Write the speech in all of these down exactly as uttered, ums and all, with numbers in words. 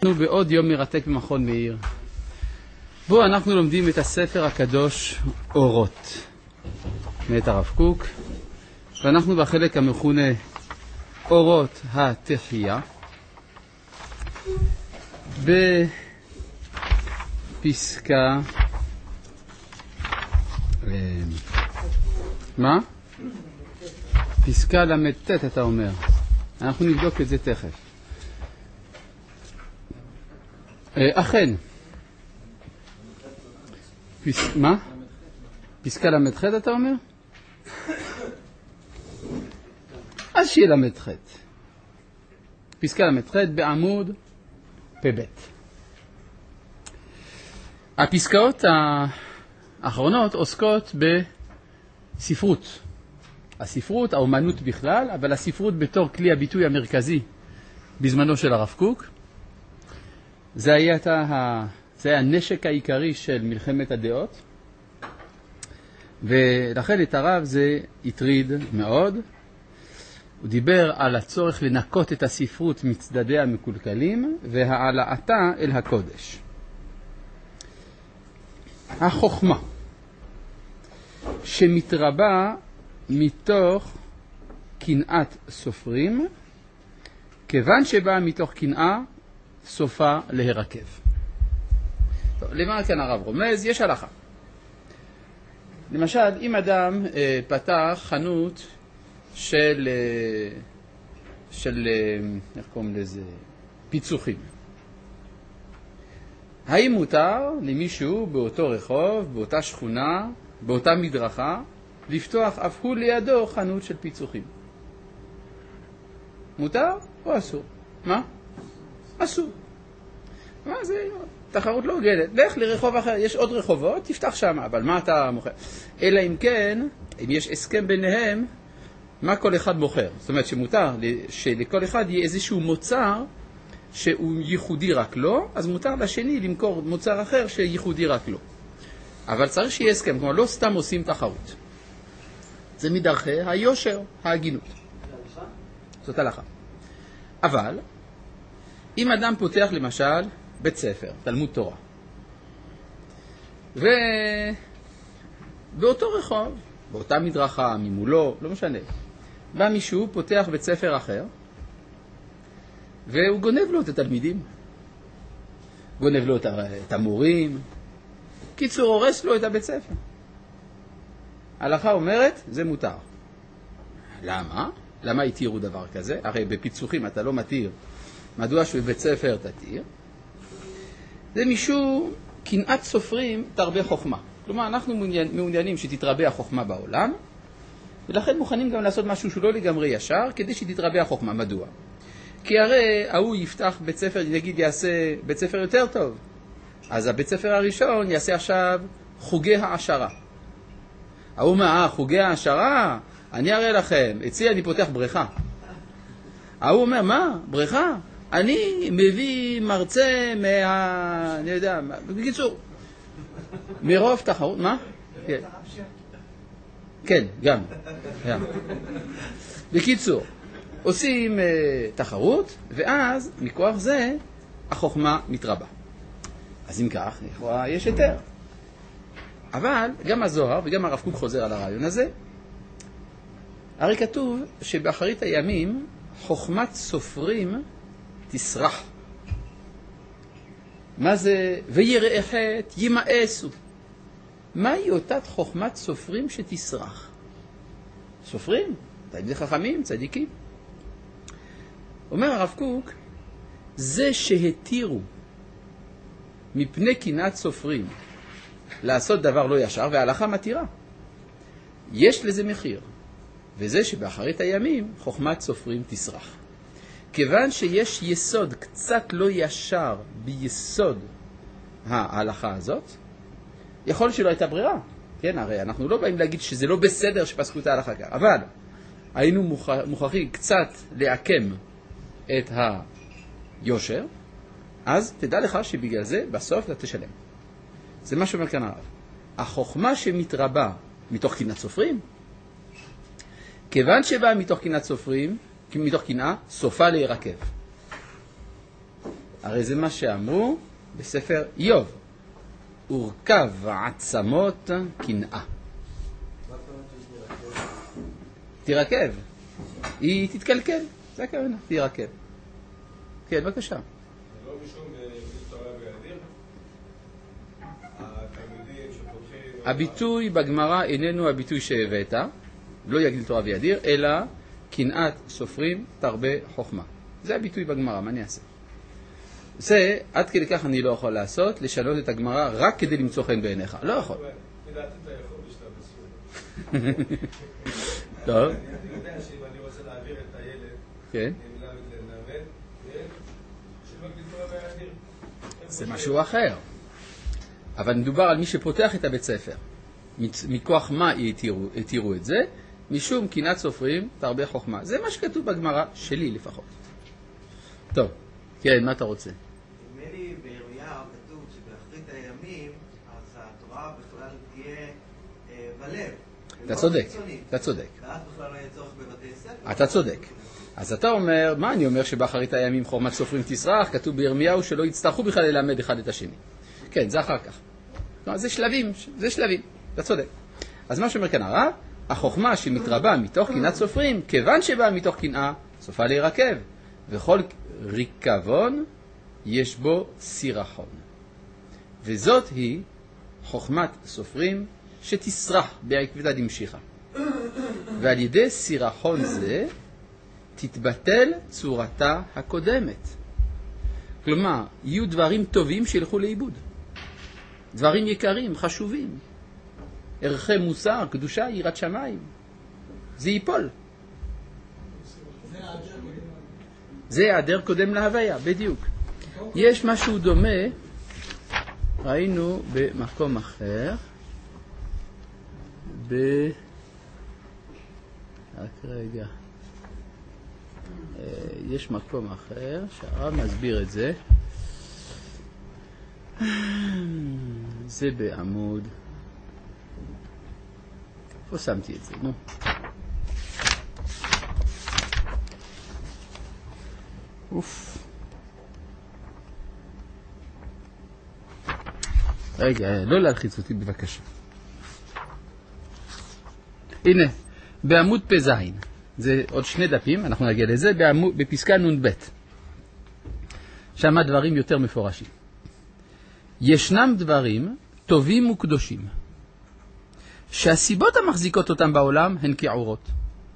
אנחנו בעוד יום מרתק במכון מאיר. בו אנחנו לומדים את הספר הקדוש אורות מאת הרב קוק, ואנחנו בחלק המכונה אורות התחייה, בפסקה מה? פסקה למתת אתה אומר. אנחנו נבדוק את זה תכף. אכן. פס... מה? פסקה למתחת אתה אומר? אז שיהיה למתחת. פסקה למתחת בעמוד פ"ב. הפסקאות האחרונות עוסקות בספרות. הספרות, האומנות בכלל, אבל הספרות בתור כלי הביטוי המרכזי בזמנו של הרב קוק. זה היה, זה היה הנשק העיקרי של מלחמת הדעות, ולכן את הרב זה הטריד מאוד. הוא דיבר על הצורך לנקות את הספרות מצדדיה המקולקלים והעלאתה אל הקודש. החוכמה שמתרבה מתוך קנאת סופרים, כיוון שבאה מתוך קנאה, סופה להירקב. טוב, למה כאן הרב רומז? יש הלכה. למשל, אם אדם אה, פתח חנות של, אה, של אה, איך קוראים לזה? פיצוחים. האם מותר למישהו באותו רחוב, באותה שכונה, באותה מדרכה, לפתוח אף הוא לידו חנות של פיצוחים? מותר או אסור? מה? אסור. מה זה? תחרות לא הוגנת. לך לרחוב אחר, יש עוד רחובות, תפתח שם, אבל מה אתה מוכר? אלא אם כן, אם יש הסכם ביניהם, מה כל אחד מוכר? זאת אומרת שמותר שלכל אחד יהיה איזשהו מוצר שהוא ייחודי רק לו, אז מותר לשני למכור מוצר אחר שייחודי רק לו. אבל צריך שיהיה הסכם, כלומר לא סתם עושים תחרות. זה מדרכי היושר, ההגינות. זאת הלכה. אבל, אם אדם פותח למשל בית ספר, תלמוד תורה, ובאותו רחוב, באותה מדרכה, ממולו, לא משנה, בא מישהו, פותח בית ספר אחר, והוא גונב לו את התלמידים, גונב לו את המורים, קיצור, הורס לו את הבית ספר. ההלכה אומרת, זה מותר. למה? למה התירו דבר כזה? הרי בפיצוחים אתה לא מתיר. מדוע שבבית ספר תתיר? זה משום קנאת סופרים תרבה חוכמה. כלומר, אנחנו מעוניינים שתתרבה החוכמה בעולם, ולכן מוכנים גם לעשות משהו שהוא לא לגמרי ישר, כדי שתתרבה החוכמה. מדוע? כי הרי ההוא יפתח בית ספר, נגיד יעשה בית ספר יותר טוב. אז הבית ספר הראשון יעשה עכשיו חוגי העשרה. ההוא אומר, אה, חוגי העשרה? אני אראה לכם, אצלי אני פותח בריכה. ההוא אומר, מה? בריכה? אני מביא מרצה מה... אני יודע, בקיצור, מרוב תחרות, מה? כן, כן, גם. בקיצור, עושים uh, תחרות, ואז מכוח זה החוכמה מתרבה. אז אם כך, יש יותר. אבל גם הזוהר וגם הרב קוק חוזר על הרעיון הזה. הרי כתוב שבאחרית הימים חוכמת סופרים תסרח. מה זה? ויראה חטא ימאסו. מהי אותת חוכמת סופרים שתסרח? סופרים, תלמידי חכמים, צדיקים. אומר הרב קוק, זה שהתירו מפני קנאת סופרים לעשות דבר לא ישר, וההלכה מתירה. יש לזה מחיר. וזה שבאחרית הימים חוכמת סופרים תסרח. כיוון שיש יסוד קצת לא ישר ביסוד ההלכה הזאת, יכול שלא הייתה ברירה. כן, הרי אנחנו לא באים להגיד שזה לא בסדר שפסקו את ההלכה כך. אבל היינו מוכרחים קצת לעקם את היושר, אז תדע לך שבגלל זה בסוף אתה תשלם. זה מה שאומר כאן הרב. החוכמה שמתרבה מתוך קנאת סופרים, כיוון שבאה מתוך קנאת סופרים, מתוך קנאה, סופה להירקב. הרי זה מה שאמרו בספר איוב. הורכב עצמות קנאה. תירקב. היא תתקלקל. זה הכוונה, תירקב. כן, בבקשה. זה לא משום יגדיל תורה ויאדיר? התלמידים שפותחים... הביטוי בגמרא איננו הביטוי שהבאת, לא יגדיל תורה ויאדיר, אלא קנאת סופרים תרבה חוכמה. זה הביטוי בגמרא, מה אני אעשה? זה, עד כדי כך אני לא יכול לעשות, לשנות את הגמרא רק כדי למצוא חן בעיניך. לא יכול. לדעתי אתה יכול בשלב מסוים. טוב. אני יודע שאם אני רוצה להעביר את הילד, כן. אני מלמד לנמד, שלא יגדיל תורה ויאדיר. זה משהו אחר. אבל מדובר על מי שפותח את הבית ספר. מכוח מה יתירו את זה? משום קנאת סופרים תרבה חוכמה. זה מה שכתוב בגמרא שלי לפחות. טוב. כן, מה אתה רוצה? נדמה לי בירמיהו כתוב שבאחרית הימים אז התורה בכלל תהיה בלב. אתה צודק, אתה צודק. ואז בכלל לא יהיה צורך בבתי ספר. אתה צודק. אז אתה אומר, מה אני אומר שבאחרית הימים חוכמת סופרים תסרח? כתוב בירמיהו שלא יצטרכו בכלל ללמד אחד את השני. כן, זה אחר כך. זה שלבים, זה שלבים. אתה צודק. אז מה שאומר כאן הרב, החוכמה שמתרבה מתוך קנאת סופרים, כיוון שבאה מתוך קנאה, סופה להירקב. וכל ריקבון יש בו סירחון. וזאת היא חוכמת סופרים שתסרח בעקבתא דמשיחא. ועל ידי סירחון זה תתבטל צורתה הקודמת. כלומר, יהיו דברים טובים שילכו לאיבוד. דברים יקרים, חשובים. ערכי מוסר, קדושה, יראת שמיים. זה ייפול. זה היעדר קודם להוויה, בדיוק. יש משהו דומה, ראינו במקום אחר, ב... רק רגע. יש מקום אחר, שהרב מסביר את זה. זה בעמוד. איפה שמתי את זה? נו. אוף. רגע, לא להלחיץ אותי בבקשה. הנה, בעמוד פזין. זה עוד שני דפים, אנחנו נגיע לזה, בעמוד, בפסקה נון בית. שם דברים יותר מפורשים. ישנם דברים טובים וקדושים, שהסיבות המחזיקות אותם בעולם הן כעורות.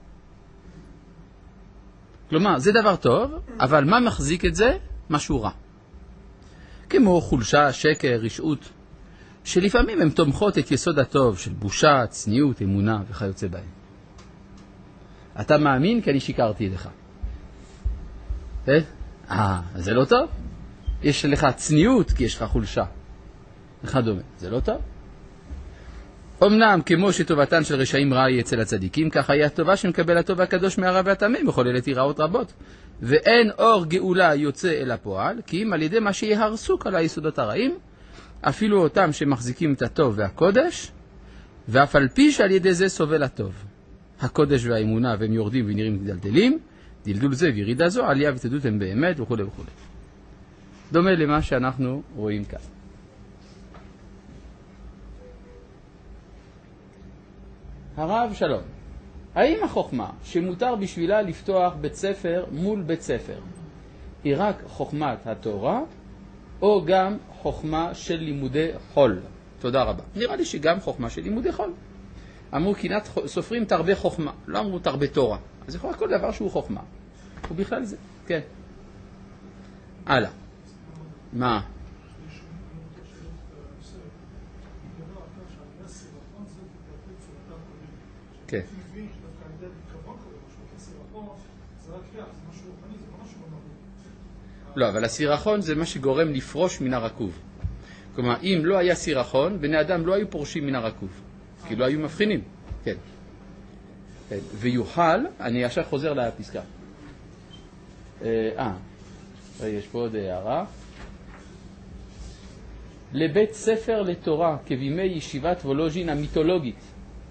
כלומר, זה דבר טוב, אבל מה מחזיק את זה? משהו רע. כמו חולשה, שקר, רשעות, שלפעמים הן תומכות את יסוד הטוב של בושה, צניעות, אמונה וכיוצא בהם. אתה מאמין כי אני שיקרתי לך. אה? אה, זה לא טוב? יש לך צניעות כי יש לך חולשה. וכדומה. זה לא טוב? אמנם כמו שטובתן של רשעים רעה היא אצל הצדיקים, ככה היא הטובה שמקבל הטוב הקדוש מהרע והטמא, מחוללת יראות רבות. ואין אור גאולה יוצא אל הפועל, כי אם על ידי מה שיהרסו כל היסודות הרעים, אפילו אותם שמחזיקים את הטוב והקודש, ואף על פי שעל ידי זה סובל הטוב. הקודש והאמונה והם יורדים ונראים גדלדלים, דלדול זה וירידה זו, עלייה ותדות הם באמת וכו' וכו'. דומה למה שאנחנו רואים כאן. הרב שלום, האם החוכמה שמותר בשבילה לפתוח בית ספר מול בית ספר היא רק חוכמת התורה או גם חוכמה של לימודי חול? תודה רבה. נראה לי שגם חוכמה של לימודי חול. אמרו קנאת סופרים תרבה חוכמה, לא אמרו תרבה תורה. אז יכול להיות כל דבר שהוא חוכמה. ובכלל זה, כן. הלאה. מה? כן. לא, אבל הסירחון זה מה שגורם לפרוש מן הרקוב. כלומר, אם לא היה סירחון, בני אדם לא היו פורשים מן הרקוב. כי לא היו מבחינים. כן. כן. ויוכל, אני ישר חוזר לפסקה. אה, יש פה עוד הערה. לבית ספר לתורה, כבימי ישיבת וולוז'ין המיתולוגית,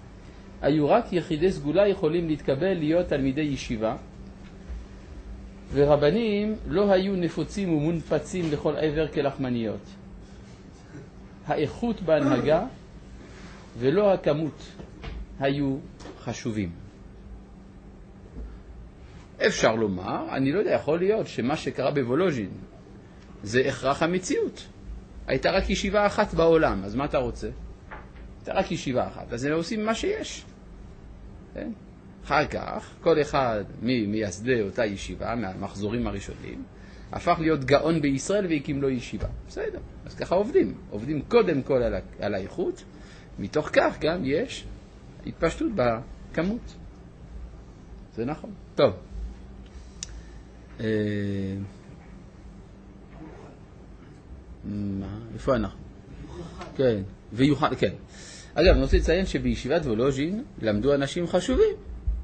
היו רק יחידי סגולה יכולים להתקבל להיות תלמידי ישיבה, ורבנים לא היו נפוצים ומונפצים לכל עבר כלחמניות. האיכות בהנהגה ולא הכמות היו חשובים. אפשר לומר, אני לא יודע, יכול להיות שמה שקרה בוולוז'ין זה הכרח המציאות. הייתה רק ישיבה אחת בעולם, אז מה אתה רוצה? הייתה רק ישיבה אחת, אז הם עושים מה שיש. כן? אחר כך, כל אחד ממייסדי אותה ישיבה, מהמחזורים הראשונים, הפך להיות גאון בישראל והקים לו ישיבה. בסדר, אז ככה עובדים. עובדים קודם כל על, על האיכות, מתוך כך גם יש התפשטות בכמות. זה נכון. טוב. אה... מה? איפה אנחנו? כן, ויוחד, כן. אגב, אני רוצה לציין שבישיבת וולוז'ין למדו אנשים חשובים.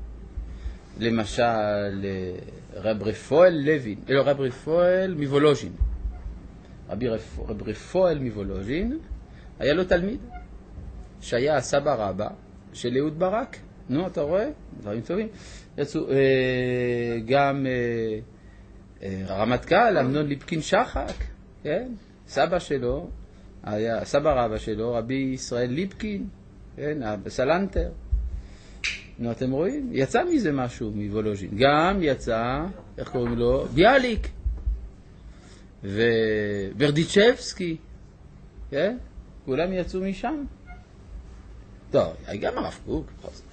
למשל, רב רפואל לוין, לא, רב רפואל מוולוז'ין. רבי רב רפואל מוולוז'ין, היה לו תלמיד, שהיה הסבא רבא של אהוד ברק. נו, אתה רואה? דברים טובים. יצאו אה, גם אה, אה, רמטכ"ל, אמנון ליפקין שחק, כן? סבא שלו, היה, סבא רבא שלו, רבי ישראל ליפקין, כן? בסלנטר. נו, אתם רואים? יצא מזה משהו מוולוז'ין. גם יצא, איך קוראים לו? ביאליק. וברדיצ'בסקי. כן? כולם יצאו משם. טוב, גם הרב קוק, בכל זאת.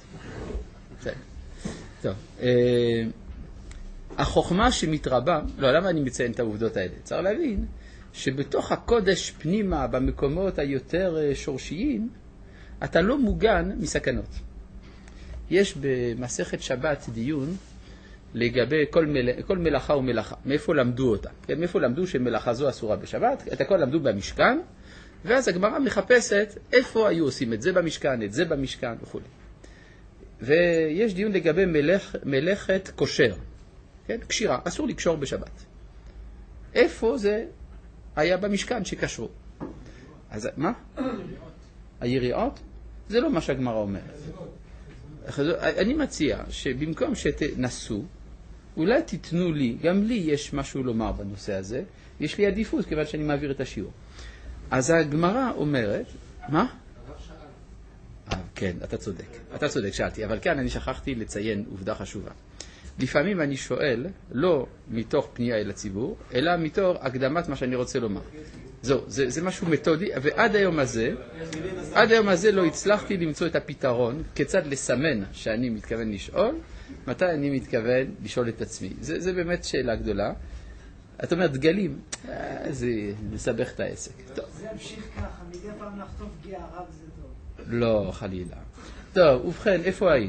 טוב. אה, החוכמה שמתרבה, לא, למה אני מציין את העובדות האלה? צריך להבין שבתוך הקודש פנימה, במקומות היותר שורשיים, אתה לא מוגן מסכנות. יש במסכת שבת דיון לגבי כל, מל... כל מלאכה ומלאכה. מאיפה למדו אותה? כן? מאיפה למדו שמלאכה זו אסורה בשבת? את הכל למדו במשכן, ואז הגמרא מחפשת איפה היו עושים את זה במשכן, את זה במשכן וכו'. ויש דיון לגבי מלאכ... מלאכת כושר. כן? קשירה, אסור לקשור בשבת. איפה זה היה במשכן שקשרו? אז מה? היריעות? זה לא מה שהגמרא אומרת. אני מציע שבמקום שתנסו, אולי תיתנו לי, גם לי יש משהו לומר בנושא הזה, יש לי עדיפות כיוון שאני מעביר את השיעור. אז הגמרא אומרת, מה? אה, כן, אתה צודק, אתה צודק, שאלתי, אבל כאן אני שכחתי לציין עובדה חשובה. לפעמים אני שואל, לא מתוך פנייה אל הציבור, אלא מתוך הקדמת מה שאני רוצה לומר. זו, זה, זה משהו מתודי, ועד היום הזה, עד היום הזה לא הצלחתי למצוא את הפתרון, כיצד לסמן שאני מתכוון לשאול, מתי אני מתכוון לשאול את עצמי. זה, זה באמת שאלה גדולה. את אומרת, דגלים, אה, זה מסבך את העסק. טוב. זה המשיך ככה, מדי פעם לחטוף פגיעה רב זה טוב. לא, חלילה. טוב, ובכן, איפה היינו?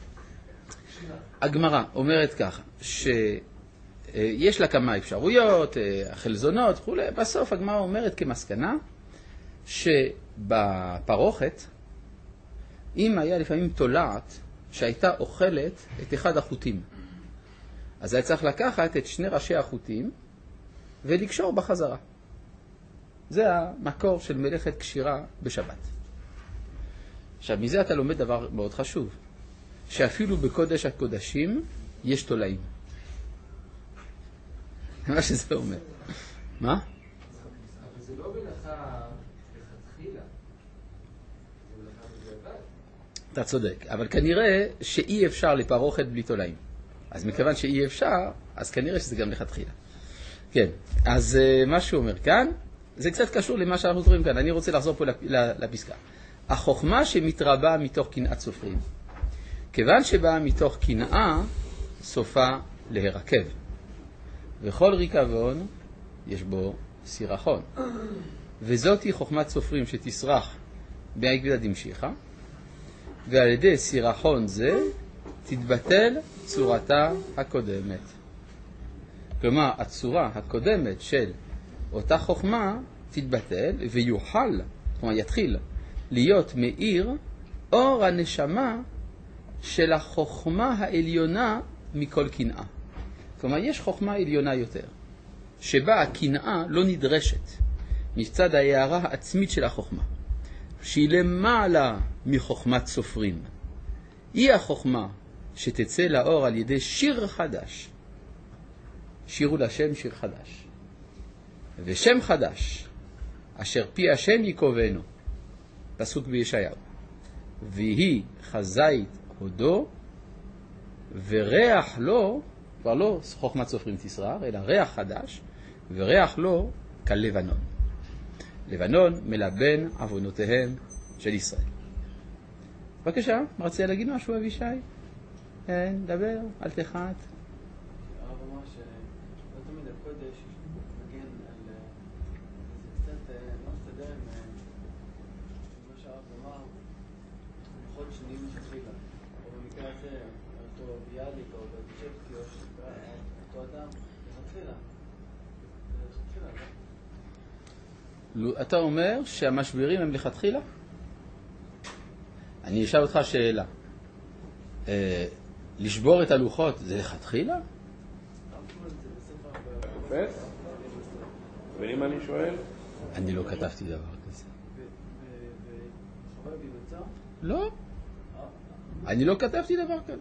הגמרא אומרת ככה, שיש לה כמה אפשרויות, החלזונות וכו'. בסוף הגמרא אומרת כמסקנה, שבפרוכת, אם היה לפעמים תולעת שהייתה אוכלת את אחד החוטים, אז היה צריך לקחת את שני ראשי החוטים ולקשור בחזרה. זה המקור של מלאכת קשירה בשבת. עכשיו, מזה אתה לומד דבר מאוד חשוב. שאפילו בקודש הקודשים יש תולעים. מה שזה אומר. מה? אבל זה לא מלאכה לכתחילה. זה מלאכה בדיעבד. אתה צודק, אבל כנראה שאי אפשר לפרוכת בלי תולעים. אז מכיוון שאי אפשר, אז כנראה שזה גם לכתחילה. כן, אז מה שהוא אומר כאן, זה קצת קשור למה שאנחנו קוראים כאן. אני רוצה לחזור פה לפסקה. החוכמה שמתרבה מתוך קנאת סופרים. כיוון שבאה מתוך קנאה, סופה להירקב. וכל ריקבון יש בו סירחון. וזאת היא חוכמת סופרים שתסרח בעקבתא דמשיחא, ועל ידי סירחון זה תתבטל צורתה הקודמת. כלומר, הצורה הקודמת של אותה חוכמה תתבטל ויוכל, כלומר יתחיל, להיות מאיר אור הנשמה של החוכמה העליונה מכל קנאה. כלומר, יש חוכמה עליונה יותר, שבה הקנאה לא נדרשת מצד ההערה העצמית של החוכמה, שהיא למעלה מחוכמת סופרים. היא החוכמה שתצא לאור על ידי שיר חדש. שירו לשם שיר חדש. ושם חדש, אשר פי השם יקובנו, פסוק בישעיהו. ויהי חזית הודו, וריח לו, כבר לא חוכמת סופרים תשרר, אלא ריח חדש, וריח לו כלבנון. לבנון מלבן עוונותיהם של ישראל. בבקשה, מרצה להגיד משהו אבישי? כן, דבר, אל תחת. הרב אמר שלא תמיד הקודש מגן על... זה קצת לא מסתדר עם מה שהרב אמר, לוחות שניים שתחילה. או במקרה הזה, אותו ביאליק או בצ'פטי או אותו אדם, לכתחילה. לכתחילה, לא? אתה אומר שהמשברים הם לכתחילה? אני אשאל אותך שאלה. לשבור את הלוחות זה לכתחילה? ואם אני שואל? אני לא כתבתי דבר כזה. לא. אני לא כתבתי דבר כזה.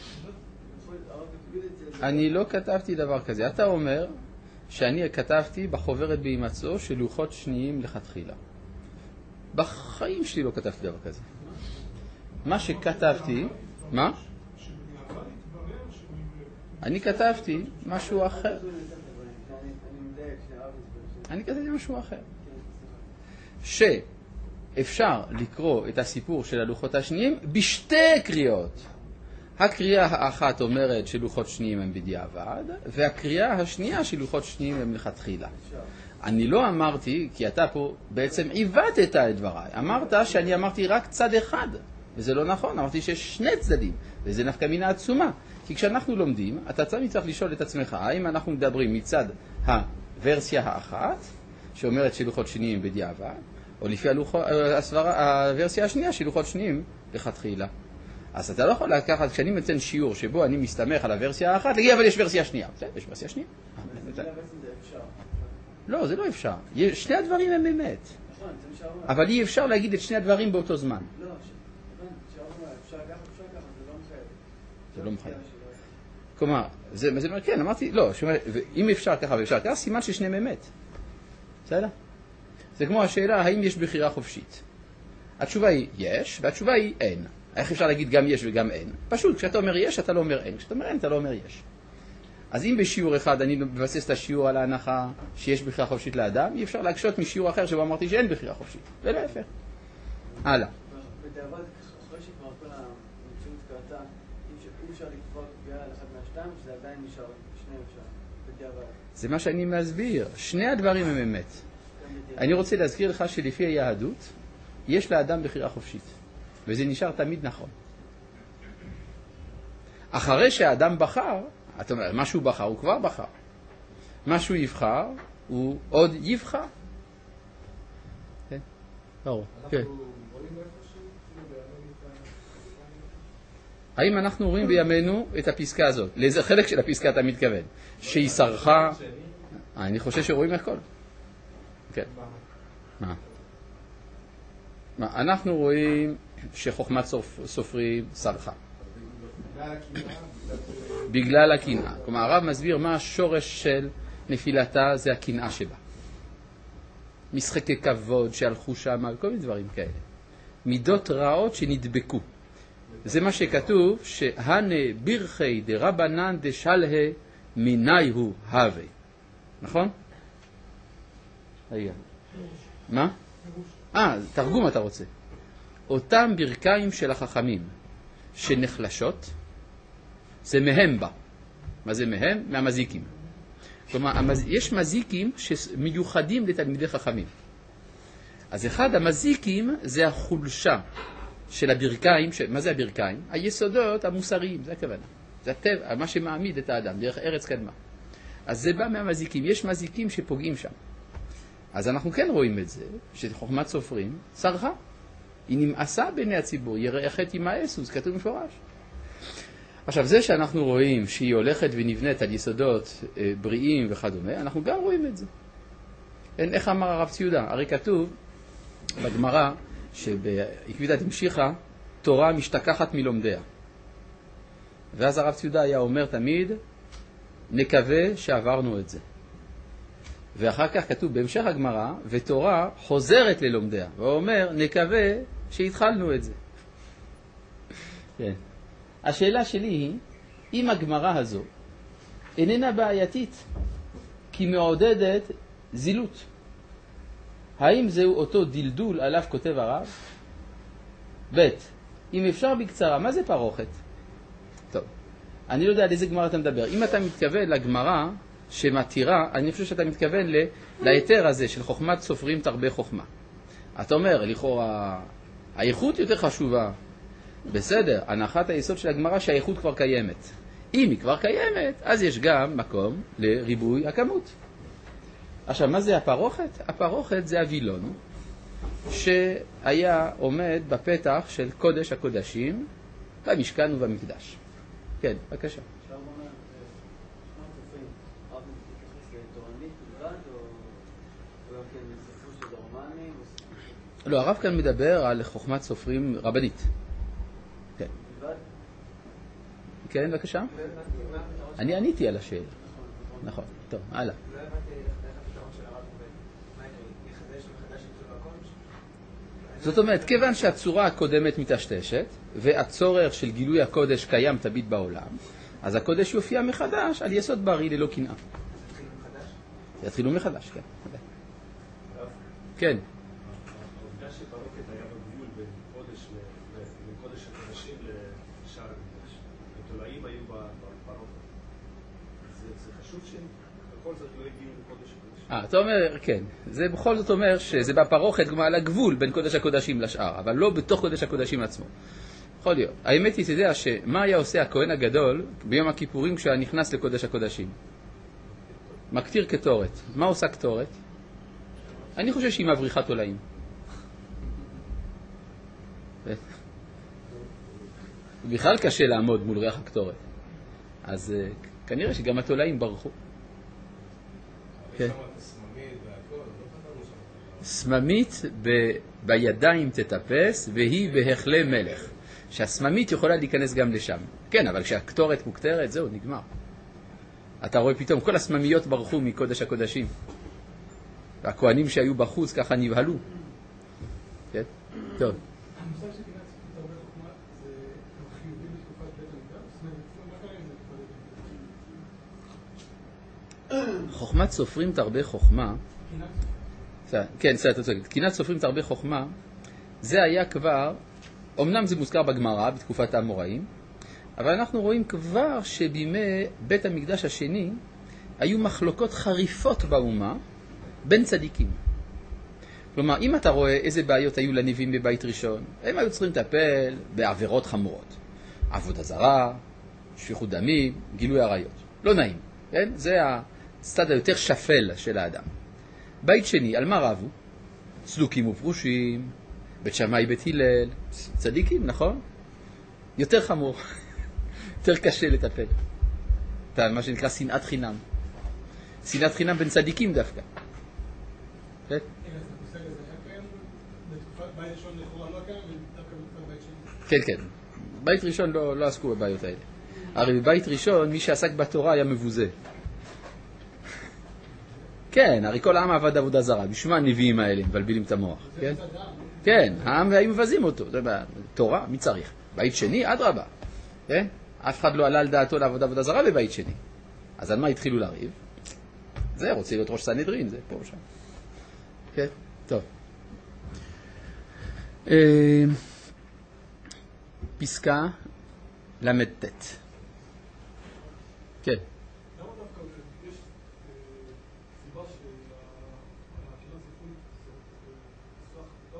אני לא כתבתי דבר כזה. אתה אומר שאני כתבתי בחוברת בהימצאו של לוחות שניים לכתחילה. בחיים שלי לא כתבתי דבר כזה. מה שכתבתי, מה? אני כתבתי משהו אחר. אני כתבתי משהו אחר. שאפשר לקרוא את הסיפור של הלוחות השניים בשתי קריאות. הקריאה האחת אומרת שלוחות שניים הם בדיעבד, והקריאה השנייה של לוחות שניים הם לכתחילה. אני לא אמרתי, כי אתה פה בעצם עיוותת את דבריי. אמרת שאני אמרתי רק צד אחד, וזה לא נכון. אמרתי שיש שני צדדים, וזה נפקא מינה עצומה. כי כשאנחנו לומדים, אתה צריך לשאול את עצמך, האם אנחנו מדברים מצד הוורסיה האחת, שאומרת שלוחות שניים בדיעבד, או לפי הלוחות, הוורסיה השנייה של לוחות שניים לכתחילה. אז אתה לא יכול לקחת, כשאני מצן שיעור שבו אני מסתמך על הוורסיה האחת, להגיד, אבל יש ורסיה שנייה. יש ורסיה שנייה? לא, זה לא אפשר. שני הדברים הם אמת. אבל אי אפשר להגיד את שני הדברים באותו זמן. לא, אפשר גם, אפשר גם, זה לא מחייב. זה לא מחייב. כלומר, זה, זה אומר, כן, אמרתי, לא, אם אפשר ככה ואפשר ככה, סימן ששניהם אמת. בסדר? זה כמו השאלה, האם יש בחירה חופשית? התשובה היא יש, והתשובה היא אין. איך אפשר להגיד גם יש וגם אין? פשוט, כשאתה אומר יש, אתה לא אומר אין. כשאתה אומר אין, אתה לא אומר יש. אז אם בשיעור אחד אני מבסס את השיעור על ההנחה שיש בחירה חופשית לאדם, אי אפשר להקשות משיעור אחר שבו אמרתי שאין בחירה חופשית. ולהפך. הלאה. בדיעבד, אחרי שכבר כל המציאות קרתה, אי אפשר לקבוע קביעה על אחד מהשתיים, שזה עדיין נשאר, שניהם אפשר, בדיעבד. זה מה שאני מסביר. שני הדברים הם אמת. אני רוצה להזכיר לך שלפי היהדות, יש לאדם בחירה חופשית. וזה נשאר תמיד נכון. אחרי שהאדם בחר, אתה אומר, מה שהוא בחר, הוא כבר בחר. מה שהוא יבחר, הוא עוד יבחר. כן? ברור. כן. האם אנחנו רואים בימינו את הפסקה הזאת? לאיזה חלק של הפסקה אתה מתכוון? שהיא שרחה? אני חושב שרואים הכל. כן. מה? מה? אנחנו רואים שחוכמת סופרים שרחה. בגלל הקנאה. כלומר, הרב מסביר מה השורש של נפילתה, זה הקנאה שבה. משחקי כבוד שהלכו שם, כל מיני דברים כאלה. מידות רעות שנדבקו. זה מה שכתוב, שהנה בירכי דרבנן דשלהה מיני הוא הווה. נכון? רגע. מה? אה, תרגום אתה רוצה. אותם ברכיים של החכמים שנחלשות, זה מהם בא. מה זה מהם? מהמזיקים. כלומר, יש מזיקים שמיוחדים לתלמידי חכמים. אז אחד המזיקים זה החולשה של הברכיים. ש... מה זה הברכיים? היסודות המוסריים, זה הכוונה. זה הטבע, מה שמעמיד את האדם, דרך ארץ קדמה. אז זה בא מהמזיקים. יש מזיקים שפוגעים שם. אז אנחנו כן רואים את זה, שחוכמת סופרים שרחה. היא נמאסה בעיני הציבור, יראה חטא ימאסו, זה כתוב מפורש. עכשיו, זה שאנחנו רואים שהיא הולכת ונבנית על יסודות אה, בריאים וכדומה, אנחנו גם רואים את זה. אין, איך אמר הרב ציודה? הרי כתוב בגמרא שבעקביתא דמשיחא תורה משתכחת מלומדיה. ואז הרב ציודה היה אומר תמיד, נקווה שעברנו את זה. ואחר כך כתוב בהמשך הגמרא, ותורה חוזרת ללומדיה, ואומר, נקווה שהתחלנו את זה. כן. השאלה שלי היא, אם הגמרא הזו איננה בעייתית, כי מעודדת זילות, האם זהו אותו דלדול עליו כותב הרב? ב' אם אפשר בקצרה, מה זה פרוכת? טוב, אני לא יודע על איזה גמרא אתה מדבר. אם אתה מתכוון לגמרא שמתירה, אני חושב שאתה מתכוון ל- ליתר הזה של חוכמת סופרים תרבה חוכמה. אתה אומר, לכאורה, האיכות יותר חשובה. בסדר, הנחת היסוד של הגמרא שהאיכות כבר קיימת. אם היא כבר קיימת, אז יש גם מקום לריבוי הכמות. עכשיו, מה זה הפרוכת? הפרוכת זה הווילון שהיה עומד בפתח של קודש הקודשים במשכן ובמקדש. כן, בבקשה. לא, הרב כאן מדבר על חוכמת סופרים רבנית. כן. כן, בבקשה. אני עניתי על השאלה. נכון, טוב, הלאה. זאת אומרת, כיוון שהצורה הקודמת מתשתשת, והצורך של גילוי הקודש קיים תמיד בעולם, אז הקודש יופיע מחדש על יסוד בריא ללא קנאה. יתחילו מחדש, כן. כן. העובדה שפרוכת היה בגבול בין קודש הקודשים לשער הקודש. התולעים היו בפרוכת. זה חשוב שבכל זאת לא הגיעו לקודש הקודשים. אה, אתה אומר, כן. זה בכל זאת אומר שזה בפרוכת, כלומר, על הגבול בין קודש הקודשים לשאר, אבל לא בתוך קודש הקודשים עצמו. יכול להיות. האמת היא, אתה יודע שמה היה עושה הכהן הגדול ביום הכיפורים כשהיה נכנס לקודש הקודשים? מקטיר קטורת. מה עושה קטורת? אני חושב שהיא מבריחה תולעים. בכלל קשה לעמוד מול ריח הקטורת. אז כנראה שגם התולעים ברחו. כן. סממית בידיים תטפס והיא בהחלה מלך. שהסממית יכולה להיכנס גם לשם. כן, אבל כשהקטורת מוקטרת, זהו, נגמר. אתה רואה פתאום כל הסממיות ברחו מקודש הקודשים. והכהנים שהיו בחוץ ככה נבהלו. כן? טוב. המושג שכינת סופרים תרבה חוכמה זה חיובי בתקופת בית המקדש? חוכמת סופרים תרבה חוכמה. כן, סליחה, אתה צודק. קנאת סופרים תרבה חוכמה, זה היה כבר, אמנם זה מוזכר בגמרא בתקופת האמוראים, אבל אנחנו רואים כבר שבימי בית המקדש השני היו מחלוקות חריפות באומה בין צדיקים. כלומר, אם אתה רואה איזה בעיות היו לנביאים בבית ראשון, הם היו צריכים לטפל בעבירות חמורות. עבודה זרה, שפיכות דמים, גילוי עריות. לא נעים, כן? זה הצד היותר שפל של האדם. בית שני, על מה רבו? צדוקים ופרושים, בית שמאי, בית הלל, צדיקים, נכון? יותר חמור, יותר קשה לטפל. מה שנקרא שנאת חינם. שנאת חינם בין צדיקים דווקא. כן? כן, כן. בית ראשון לא, לא עסקו בבעיות האלה. הרי בבית ראשון, מי שעסק בתורה היה מבוזה. כן, הרי כל העם עבד עבודה זרה. בשביל מה הנביאים האלה מבלבלים את המוח? כן? כן, העם והיו מבזים אותו. תורה, מי צריך? בית שני, אדרבה. כן? אף אחד לא עלה על דעתו לעבוד עבודה זרה בבית שני. אז על מה התחילו לריב? זה רוצה להיות ראש סנהדרין, זה פה שם. כן, טוב. פסקה למדת. כן. למה דווקא יש סיבה שהקהילה סופרים סוח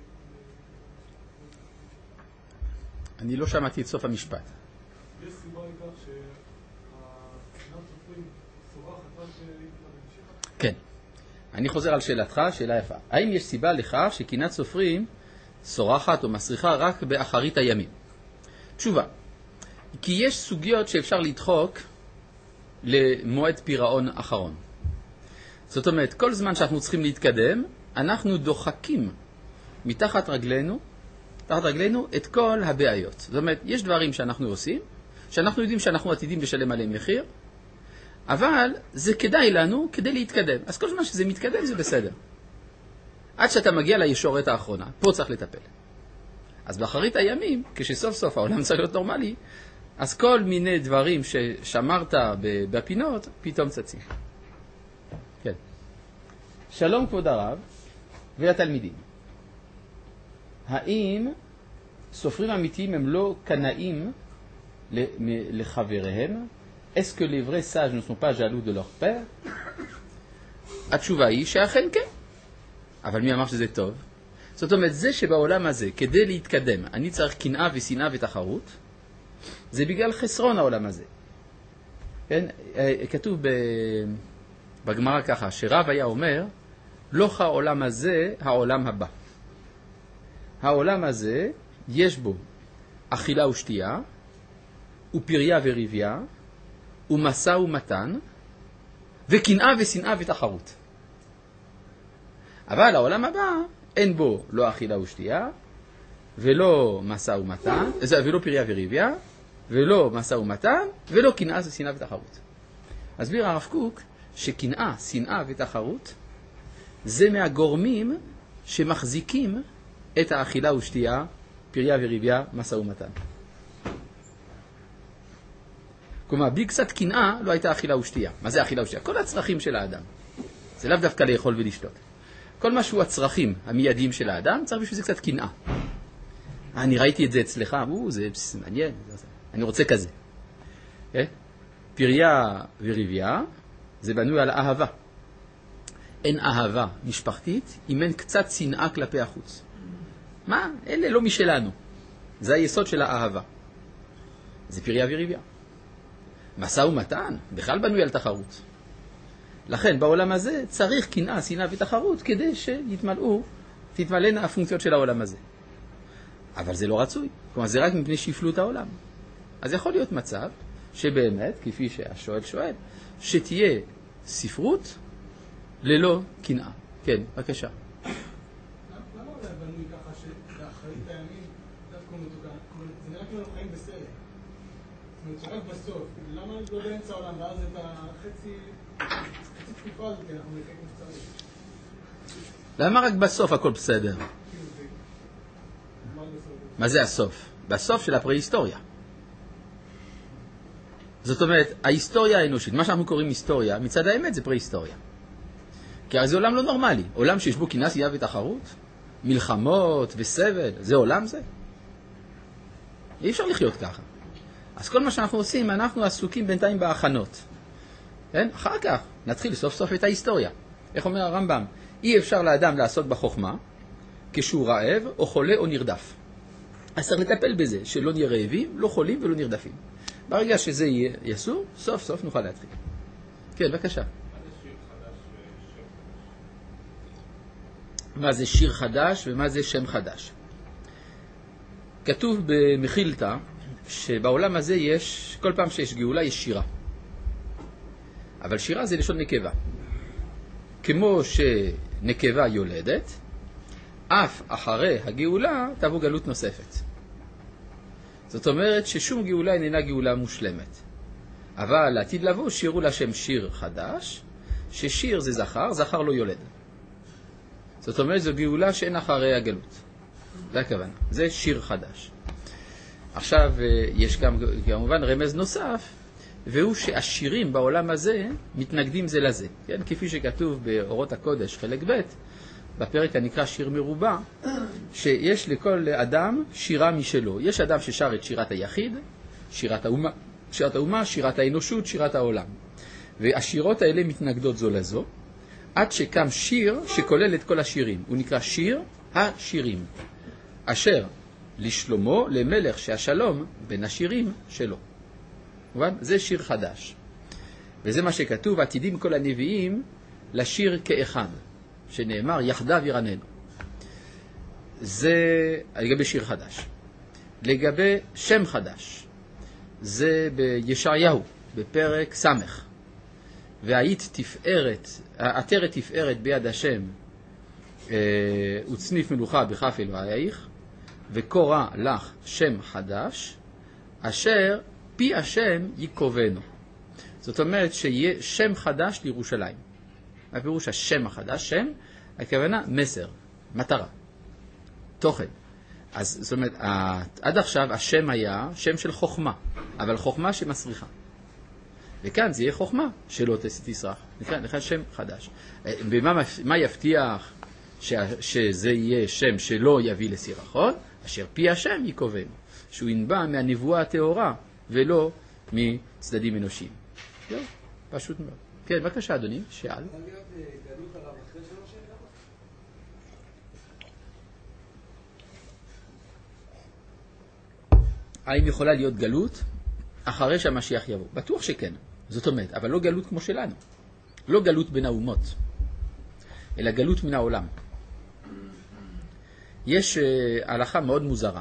אני לא שמעתי את סוף המשפט. יש סיבה לכך שהקהילה סופרים סורחת רק להמשיכה? כן. אני חוזר על שאלתך, שאלה יפה. האם יש סיבה לכך שקנאת סופרים סורחת או מסריחה רק באחרית הימים? תשובה. כי יש סוגיות שאפשר לדחוק למועד פירעון אחרון. זאת אומרת, כל זמן שאנחנו צריכים להתקדם, אנחנו דוחקים מתחת רגלינו, תחת רגלינו את כל הבעיות. זאת אומרת, יש דברים שאנחנו עושים, שאנחנו יודעים שאנחנו עתידים לשלם עליהם מחיר, אבל זה כדאי לנו כדי להתקדם. אז כל זמן שזה מתקדם זה בסדר. עד שאתה מגיע לישורת האחרונה, פה צריך לטפל. אז באחרית הימים, כשסוף סוף העולם צריך להיות נורמלי, אז כל מיני דברים ששמרת בפינות, פתאום צצים. כן. שלום כבוד הרב והתלמידים. האם סופרים אמיתיים הם לא קנאים לחבריהם? Est-ce que les vrais sages ne sont pas jaloux de leur père? התשובה היא שאכן כן. אבל מי אמר שזה טוב? זאת אומרת, זה שבעולם הזה, כדי להתקדם, אני צריך קנאה ושנאה ותחרות, זה בגלל חסרון העולם הזה. כן? כתוב בגמרא ככה, שרב היה אומר, לא העולם הזה, העולם הבא. העולם הזה, יש בו אכילה ושתייה, ופריה וריביה, ומשא ומתן, וקנאה ושנאה ותחרות. אבל העולם הבא, אין בו לא אכילה ושתייה, ולא משא ומתן, ולא פריה וריביה, ולא משא ומתן, ולא קנאה ושנאה ותחרות. הסביר הרב קוק שקנאה, שנאה ותחרות זה מהגורמים שמחזיקים את האכילה ושתייה, פריה וריביה, משא ומתן. כלומר, בלי קצת קנאה לא הייתה אכילה ושתייה. מה זה אכילה ושתייה? כל הצרכים של האדם. זה לאו דווקא לאכול ולשתות. כל מה שהוא הצרכים המיידיים של האדם, צריך בשביל זה קצת קנאה. אני ראיתי את זה אצלך, או, זה מעניין, אני רוצה כזה. אה? פריה וריביה, זה בנוי על אהבה. אין אהבה משפחתית, אם אין קצת שנאה כלפי החוץ. מה? אלה לא משלנו. זה היסוד של האהבה. זה פריה וריביה. משא ומתן, בכלל בנוי על תחרות. לכן בעולם הזה צריך קנאה, שנאה ותחרות כדי שיתמלאו, תתמלאנה הפונקציות של העולם הזה. אבל זה לא רצוי. כלומר, זה רק מפני שיפלו את העולם. אז יכול להיות מצב שבאמת, כפי שהשואל שואל, שתהיה ספרות ללא קנאה. כן, בבקשה. למה אולי בנוי ככה שבאחרית הימים דווקא מתוקן? זה נראה כאילו חיים בסרט. זאת אומרת, רק בסוף. למה לא באמצע העולם, ואז את החצי תקופה הזאת, אנחנו נקיים קצרים. למה רק בסוף הכל בסדר? מה זה הסוף? בסוף של הפרה-היסטוריה. זאת אומרת, ההיסטוריה האנושית, מה שאנחנו קוראים היסטוריה, מצד האמת זה פרה-היסטוריה. כי הרי זה עולם לא נורמלי. עולם שיש בו קנאה, שנאה ותחרות, מלחמות וסבל, זה עולם זה? אי אפשר לחיות ככה. אז כל מה שאנחנו עושים, אנחנו עסוקים בינתיים בהכנות. כן? אחר כך נתחיל סוף סוף את ההיסטוריה. איך אומר הרמב"ם? אי אפשר לאדם לעשות בחוכמה כשהוא רעב או חולה או נרדף. אז צריך לטפל בזה, שלא נהיה רעבים, לא חולים ולא נרדפים. ברגע שזה יהיה יסור, סוף סוף נוכל להתחיל. כן, בבקשה. מה זה שיר חדש ומה זה שם חדש? כתוב במחילתא שבעולם הזה יש, כל פעם שיש גאולה יש שירה. אבל שירה זה לשון נקבה. כמו שנקבה יולדת, אף אחרי הגאולה תבוא גלות נוספת. זאת אומרת ששום גאולה איננה גאולה מושלמת. אבל לעתיד לבוא שירו לשם שיר חדש, ששיר זה זכר, זכר לא יולד. זאת אומרת זו גאולה שאין אחרי הגלות. זה הכוונה, זה שיר חדש. עכשיו יש גם כמובן רמז נוסף, והוא שהשירים בעולם הזה מתנגדים זה לזה. כן? כפי שכתוב באורות הקודש חלק ב' בפרק הנקרא שיר מרובע, שיש לכל אדם שירה משלו. יש אדם ששר את שירת היחיד, שירת האומה, שירת האומה, שירת האנושות, שירת העולם. והשירות האלה מתנגדות זו לזו, עד שקם שיר שכולל את כל השירים. הוא נקרא שיר השירים, אשר לשלמה למלך שהשלום בין השירים שלו. זה שיר חדש. וזה מה שכתוב, עתידים כל הנביאים לשיר כאחד, שנאמר יחדיו ירננו. זה לגבי שיר חדש. לגבי שם חדש, זה בישעיהו, בפרק סמך. והיית תפארת, עטרת תפארת ביד השם, וצניף מלוכה בכף אלוהיך, וקורא לך שם חדש, אשר פי השם יקובנו. זאת אומרת שיהיה שם חדש לירושלים. הפירוש השם החדש, שם, הכוונה מסר, מטרה, תוכן. אז זאת אומרת, עד עכשיו השם היה שם של חוכמה, אבל חוכמה שמסריחה. וכאן זה יהיה חוכמה שלא תסרח. לכן שם חדש. ומה מה יבטיח ש, שזה יהיה שם שלא יביא לסירחון? אשר פי השם יקובם, שהוא ינבע מהנבואה הטהורה ולא מצדדים אנושיים. זהו, פשוט מאוד. כן, בבקשה אדוני, שאל. האם יכולה להיות גלות אחרי שהמשיח יבוא? בטוח שכן. זאת אומרת, אבל לא גלות כמו שלנו. לא גלות בין האומות, אלא גלות מן העולם. יש uh, הלכה מאוד מוזרה.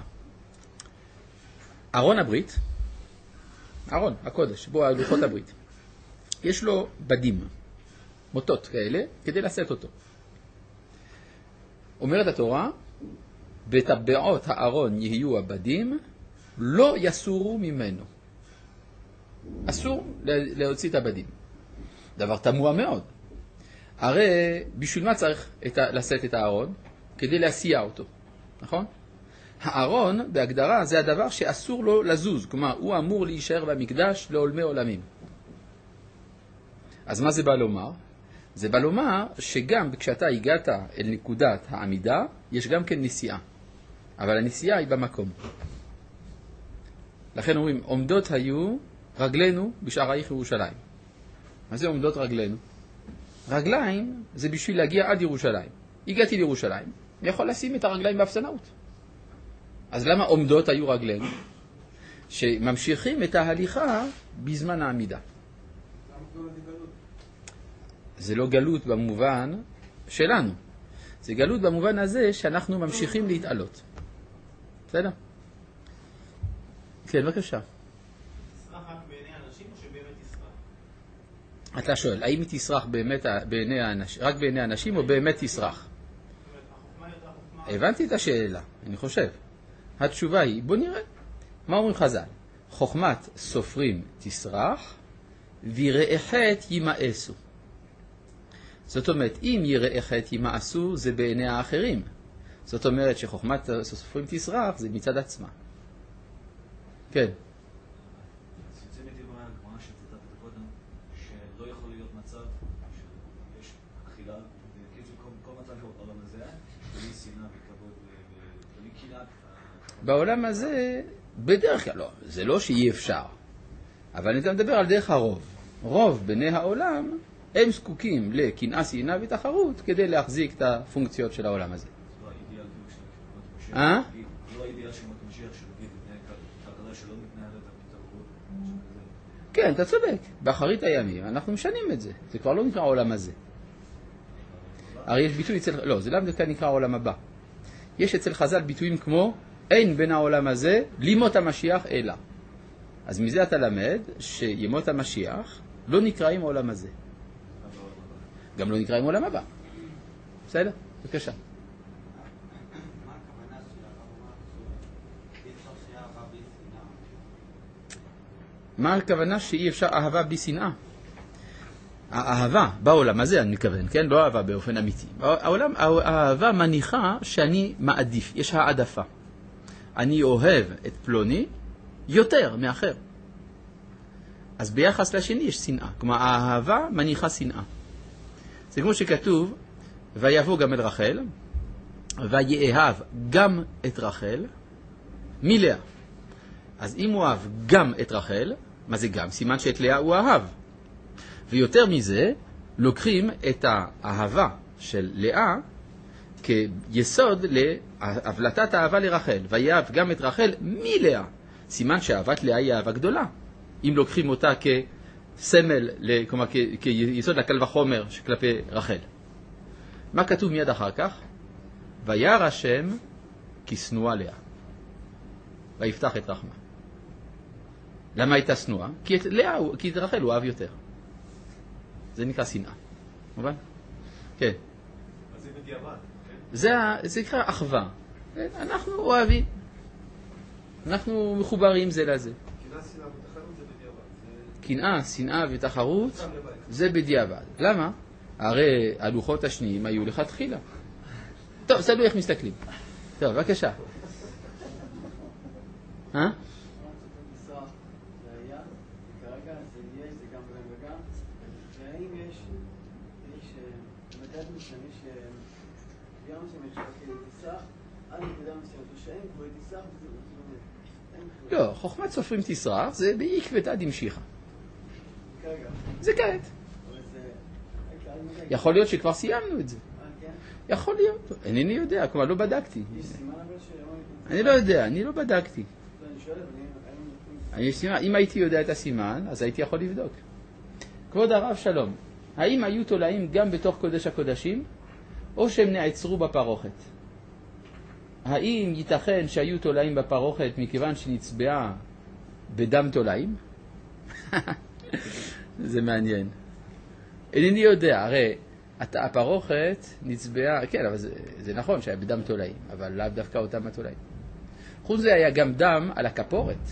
ארון הברית, ארון, הקודש, בו לוחות הברית, יש לו בדים, מוטות כאלה, כדי לשאת אותו. אומרת התורה, בטבעות הארון יהיו הבדים, לא יסורו ממנו. אסור להוציא את הבדים. דבר תמוה מאוד. הרי בשביל מה צריך את ה... לשאת את הארון? כדי להסיע אותו, נכון? הארון בהגדרה זה הדבר שאסור לו לזוז, כלומר הוא אמור להישאר במקדש לעולמי עולמים. אז מה זה בא לומר? זה בא לומר שגם כשאתה הגעת אל נקודת העמידה, יש גם כן נסיעה. אבל הנסיעה היא במקום. לכן אומרים, עומדות היו רגלינו בשערייך ירושלים. מה זה עומדות רגלינו? רגליים זה בשביל להגיע עד ירושלים. הגעתי לירושלים, אני יכול לשים את הרגליים באפסנאות. אז למה עומדות היו רגלינו? שממשיכים את ההליכה בזמן העמידה. זה לא גלות במובן שלנו. זה גלות במובן הזה שאנחנו ממשיכים להתעלות. בסדר? כן, בבקשה. תסרח רק בעיני האנשים או שבאמת תסרח? אתה שואל, האם היא תסרח באמת בעיני האנשים, רק בעיני האנשים או באמת תסרח? הבנתי את השאלה, אני חושב. התשובה היא, בוא נראה. מה אומרים חז"ל? חוכמת סופרים תסרח, ויראי חטא ימאסו. זאת אומרת, אם יראי חטא ימאסו, זה בעיני האחרים. זאת אומרת שחוכמת סופרים תסרח, זה מצד עצמה. כן. אז יוצא מדברי הגמרא שציטטת קודם, שלא יכול להיות מצב שיש אכילה, בקיצור כל מצב בעולם הזה, בלי שנאה וכבוד, בלי קנאה. בעולם הזה, בדרך כלל, לא, זה לא שאי אפשר. אבל אני מדבר על דרך הרוב. רוב בני העולם, הם זקוקים לקנאה, שנאה ותחרות, כדי להחזיק את הפונקציות של העולם הזה. זה לא האידיאל של אה? זה לא האידיאל של משיח שנגיד כלכלה שלא מתנהלת על התערבות. כן, אתה צודק. באחרית הימים אנחנו משנים את זה. זה כבר לא נקרא העולם הזה. הרי יש ביטוי אצל... לא, זה למה דווקא נקרא העולם הבא. יש אצל חז"ל ביטויים כמו אין בין העולם הזה לימות המשיח אלא. אז מזה אתה למד שימות המשיח לא נקראים העולם הזה. גם לא נקראים העולם הבא. בסדר? בבקשה. מה הכוונה שאי אפשר אהבה בלי שנאה? האהבה בעולם הזה אני מכוון, כן? לא אהבה באופן אמיתי. העולם, האהבה מניחה שאני מעדיף, יש העדפה. אני אוהב את פלוני יותר מאחר. אז ביחס לשני יש שנאה. כלומר, האהבה מניחה שנאה. זה כמו שכתוב, ויבוא גם אל רחל, ויאהב גם את רחל מלאה. אז אם הוא אהב גם את רחל, מה זה גם? סימן שאת לאה הוא אהב. ויותר מזה, לוקחים את האהבה של לאה כיסוד להבלטת האהבה לרחל. ויאהב גם את רחל מלאה. סימן שאהבת לאה היא אהבה גדולה. אם לוקחים אותה כסמל, כלומר כיסוד לקל וחומר כלפי רחל. מה כתוב מיד אחר כך? וירא השם כי שנואה לאה. ויפתח את רחמה. למה הייתה שנואה? כי את לאה, כי את רחל הוא אהב יותר. זה נקרא שנאה. מובן? כן. אז זה בדיעבד, כן? זה, זה נקרא אחווה. אנחנו אוהבים. אנחנו מחוברים זה לזה. קנאה, שנאה ותחרות זה בדיעבד. קנאה, שנאה ותחרות, זה בדיעבד. למה? הרי הלוחות השניים היו לכתחילה. טוב, סלו איך מסתכלים. טוב, בבקשה. אה? לא, חוכמת סופרים תסרח זה באיק ותא דמשיכה. זה כעת. יכול להיות שכבר סיימנו את זה. יכול להיות. אינני יודע, כלומר לא בדקתי. אני לא יודע, אני לא בדקתי. אם הייתי יודע את הסימן, אז הייתי יכול לבדוק. כבוד הרב שלום, האם היו תולעים גם בתוך קודש הקודשים, או שהם נעצרו בפרוכת? האם ייתכן שהיו תולעים בפרוכת מכיוון שנצבעה בדם תולעים? זה מעניין. אינני יודע, הרי הפרוכת נצבעה, כן, אבל זה, זה נכון שהיה בדם תולעים, אבל לאו דווקא אותם התולעים. חוץ זה היה גם דם על הכפורת.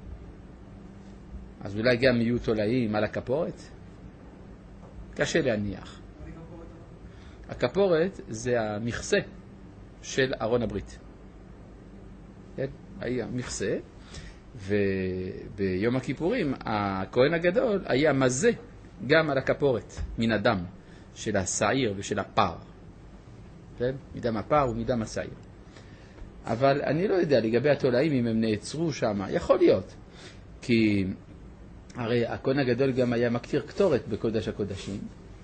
אז אולי גם יהיו תולעים על הכפורת? קשה להניח. הכפורת זה המכסה של ארון הברית. כן? היה מכסה, וביום הכיפורים הכהן הגדול היה מזה גם על הכפורת מן הדם של השעיר ושל הפר. כן? מדם הפר ומדם השעיר. אבל אני לא יודע לגבי התולעים אם הם נעצרו שם. יכול להיות. כי הרי הכהן הגדול גם היה מקטיר קטורת בקודש הקודשים,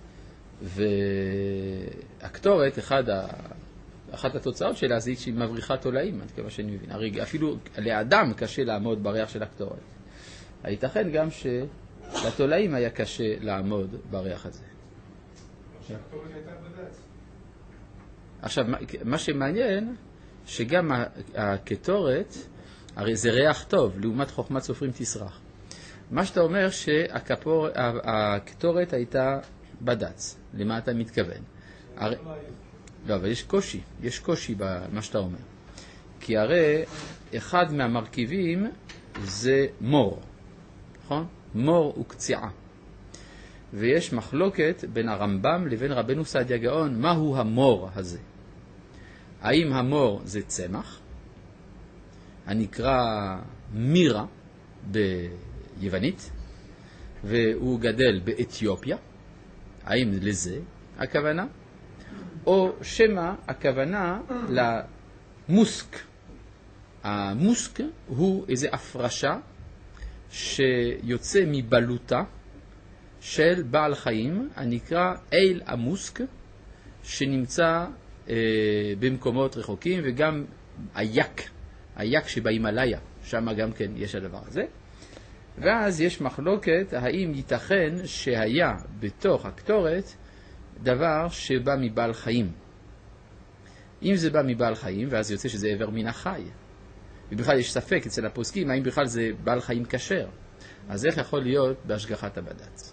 והקטורת, אחד ה... אחת התוצאות שלה זה שהיא מבריחה תולעים, עד כמה שאני מבין. הרי אפילו לאדם קשה לעמוד בריח של הקטורת. הייתכן גם שלתולעים היה קשה לעמוד בריח הזה. שהקטורת הייתה בד"ץ. עכשיו, מה שמעניין, שגם הקטורת, הרי זה ריח טוב, לעומת חוכמת סופרים תסרח. מה שאתה אומר שהקטורת הייתה בד"ץ. למה אתה מתכוון? הרי... לא, אבל יש קושי, יש קושי במה שאתה אומר. כי הרי אחד מהמרכיבים זה מור, נכון? מור וקציעה. ויש מחלוקת בין הרמב"ם לבין רבנו סעדיה גאון, מהו המור הזה? האם המור זה צמח, הנקרא מירה ביוונית, והוא גדל באתיופיה? האם לזה הכוונה? או שמה הכוונה למוסק. המוסק הוא איזו הפרשה שיוצא מבלוטה של בעל חיים, הנקרא איל המוסק, שנמצא אה, במקומות רחוקים, וגם היק, היק שבהימאליה, שם גם כן יש הדבר הזה. ואז יש מחלוקת האם ייתכן שהיה בתוך הקטורת דבר שבא מבעל חיים. אם זה בא מבעל חיים, ואז יוצא שזה עבר מן החי. ובכלל יש ספק אצל הפוסקים, האם בכלל זה בעל חיים כשר. אז איך יכול להיות בהשגחת הבד"ץ?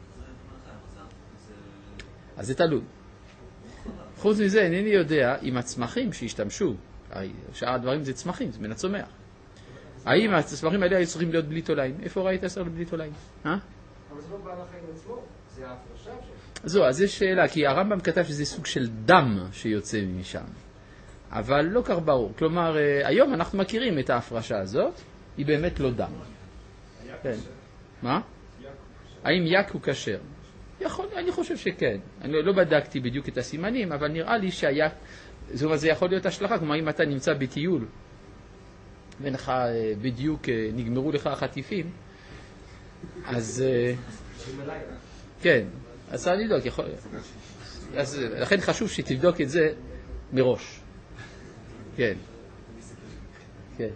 אז זה תלוי. חוץ מזה, אינני יודע אם הצמחים שהשתמשו, שאר הדברים זה צמחים, זה מן הצומח. האם הצמחים האלה היו צריכים להיות בלי תולעים? איפה ראית אסר לבלי תולעים? אה? אבל זה לא בעל החיים עצמו, זה ההפרשה שלו. זו, אז יש שאלה, כי הרמב"ם כתב שזה סוג של דם שיוצא משם. אבל לא כך ברור. כלומר, היום אנחנו מכירים את ההפרשה הזאת, היא באמת לא דם. כן. מה? האם יק הוא כשר? יכול, אני חושב שכן. אני לא, לא בדקתי בדיוק את הסימנים, אבל נראה לי שהיק, זאת אומרת, זה יכול להיות השלכה. כלומר, אם אתה נמצא בטיול, ואינך בדיוק נגמרו לך החטיפים, אז... כן, אז צריך לבדוק. יכול... אז לכן חשוב שתבדוק את זה מראש. כן. כן.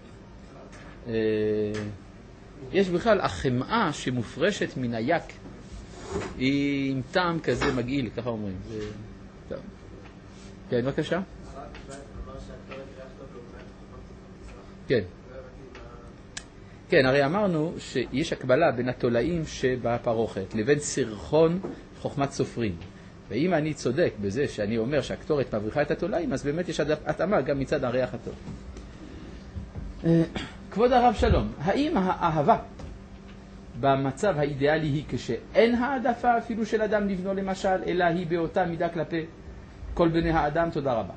יש בכלל החמאה שמופרשת מן היק, היא עם טעם כזה מגעיל, ככה אומרים. טוב. כן, בבקשה. כן. כן, הרי אמרנו שיש הקבלה בין התולעים שבפרוכת לבין סרחון חוכמת סופרים. ואם אני צודק בזה שאני אומר שהקטורת מבריחה את התולעים, אז באמת יש התאמה גם מצד הריח הטוב. כבוד הרב שלום, האם האהבה במצב האידיאלי היא כשאין העדפה אפילו של אדם לבנו למשל, אלא היא באותה מידה כלפי כל בני האדם? תודה רבה.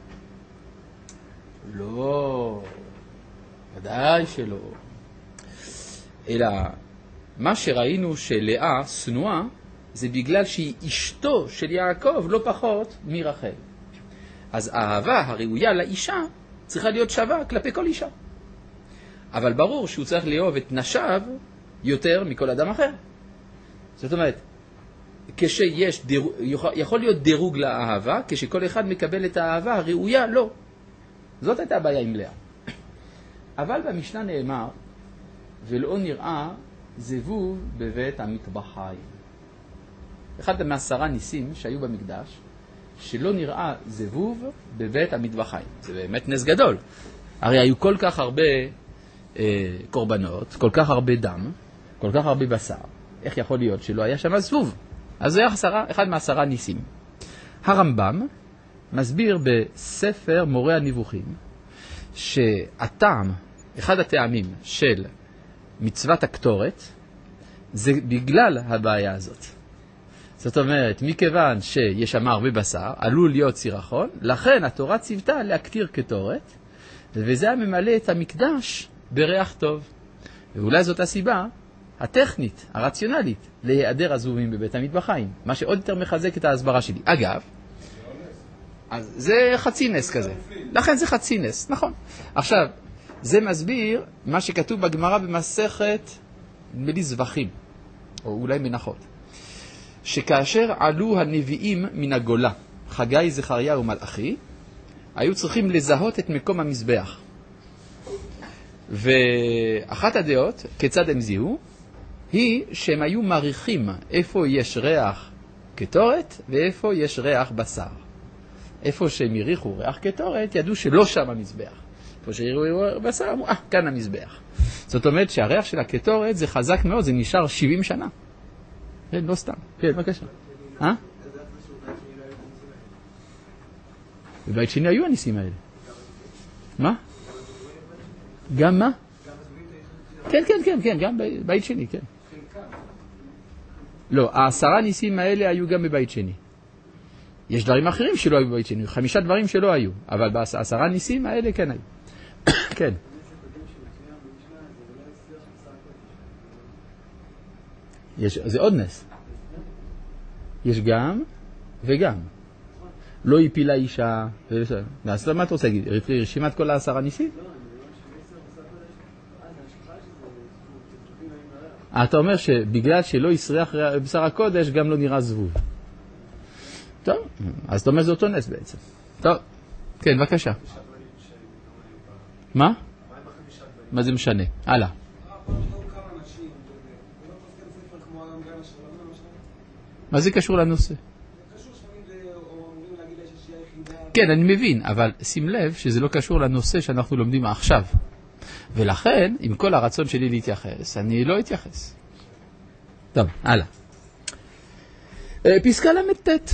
לא, ודאי שלא. אלא מה שראינו שלאה שנואה זה בגלל שהיא אשתו של יעקב לא פחות מרחל. אז האהבה הראויה לאישה צריכה להיות שווה כלפי כל אישה. אבל ברור שהוא צריך לאהוב את נשיו יותר מכל אדם אחר. זאת אומרת, כשיש דירוג, יכול להיות דירוג לאהבה, כשכל אחד מקבל את האהבה הראויה לו. זאת הייתה הבעיה עם לאה. אבל במשנה נאמר, ולא נראה זבוב בבית המטבחיים. אחד מעשרה ניסים שהיו במקדש, שלא נראה זבוב בבית המטבחיים. זה באמת נס גדול. הרי היו כל כך הרבה אה, קורבנות, כל כך הרבה דם, כל כך הרבה בשר. איך יכול להיות שלא היה שם זבוב? אז זה היה עשרה, אחד מעשרה ניסים. הרמב"ם מסביר בספר מורה הנבוכים, שהטעם, אחד הטעמים של מצוות הקטורת, זה בגלל הבעיה הזאת. זאת אומרת, מכיוון שיש שם הרבה בשר, עלול להיות סירחון, לכן התורה ציוותה להקטיר קטורת, וזה ממלא את המקדש בריח טוב. ואולי זאת הסיבה הטכנית, הרציונלית, להיעדר הזבובים בבית המטבחיים, מה שעוד יותר מחזק את ההסברה שלי. אגב, אז זה חצי נס כזה. לכן זה חצי נס, נכון. עכשיו, זה מסביר מה שכתוב בגמרא במסכת בלי זבחים, או אולי מנחות. שכאשר עלו הנביאים מן הגולה, חגי, זכריה ומלאכי, היו צריכים לזהות את מקום המזבח. ואחת הדעות, כיצד הם זיהו, היא שהם היו מעריכים איפה יש ריח קטורת ואיפה יש ריח בשר. איפה שהם יריחו ריח קטורת, ידעו שלא שם המזבח. איפה שיריחו בשר, אמרו, אה, כאן המזבח. זאת אומרת שהריח של הקטורת זה חזק מאוד, זה נשאר שבעים שנה. כן, לא סתם. כן, בבקשה. אה? בבית שני היו הניסים האלה. מה? גם מה? כן, כן, כן, כן, גם בבית שני, כן. לא, העשרה ניסים האלה היו גם בבית שני. יש דברים אחרים שלא היו בבית שני, חמישה דברים שלא היו, אבל בעשרה ניסים האלה כן היו. כן. יש, זה עוד נס. יש גם וגם. לא יפילה אישה. אז מה אתה רוצה להגיד? רשימת כל העשרה ניסים? אתה אומר שבגלל שלא יסריח בשר הקודש גם לא נראה זבוב. טוב, אז אתה אומר זה אותו נס בעצם. טוב, כן, בבקשה. מה? מה זה משנה? הלאה. מה זה קשור לנושא? כן, אני מבין, אבל שים לב שזה לא קשור לנושא שאנחנו לומדים עכשיו. ולכן, עם כל הרצון שלי להתייחס, אני לא אתייחס. טוב, הלאה. פסקה למתת.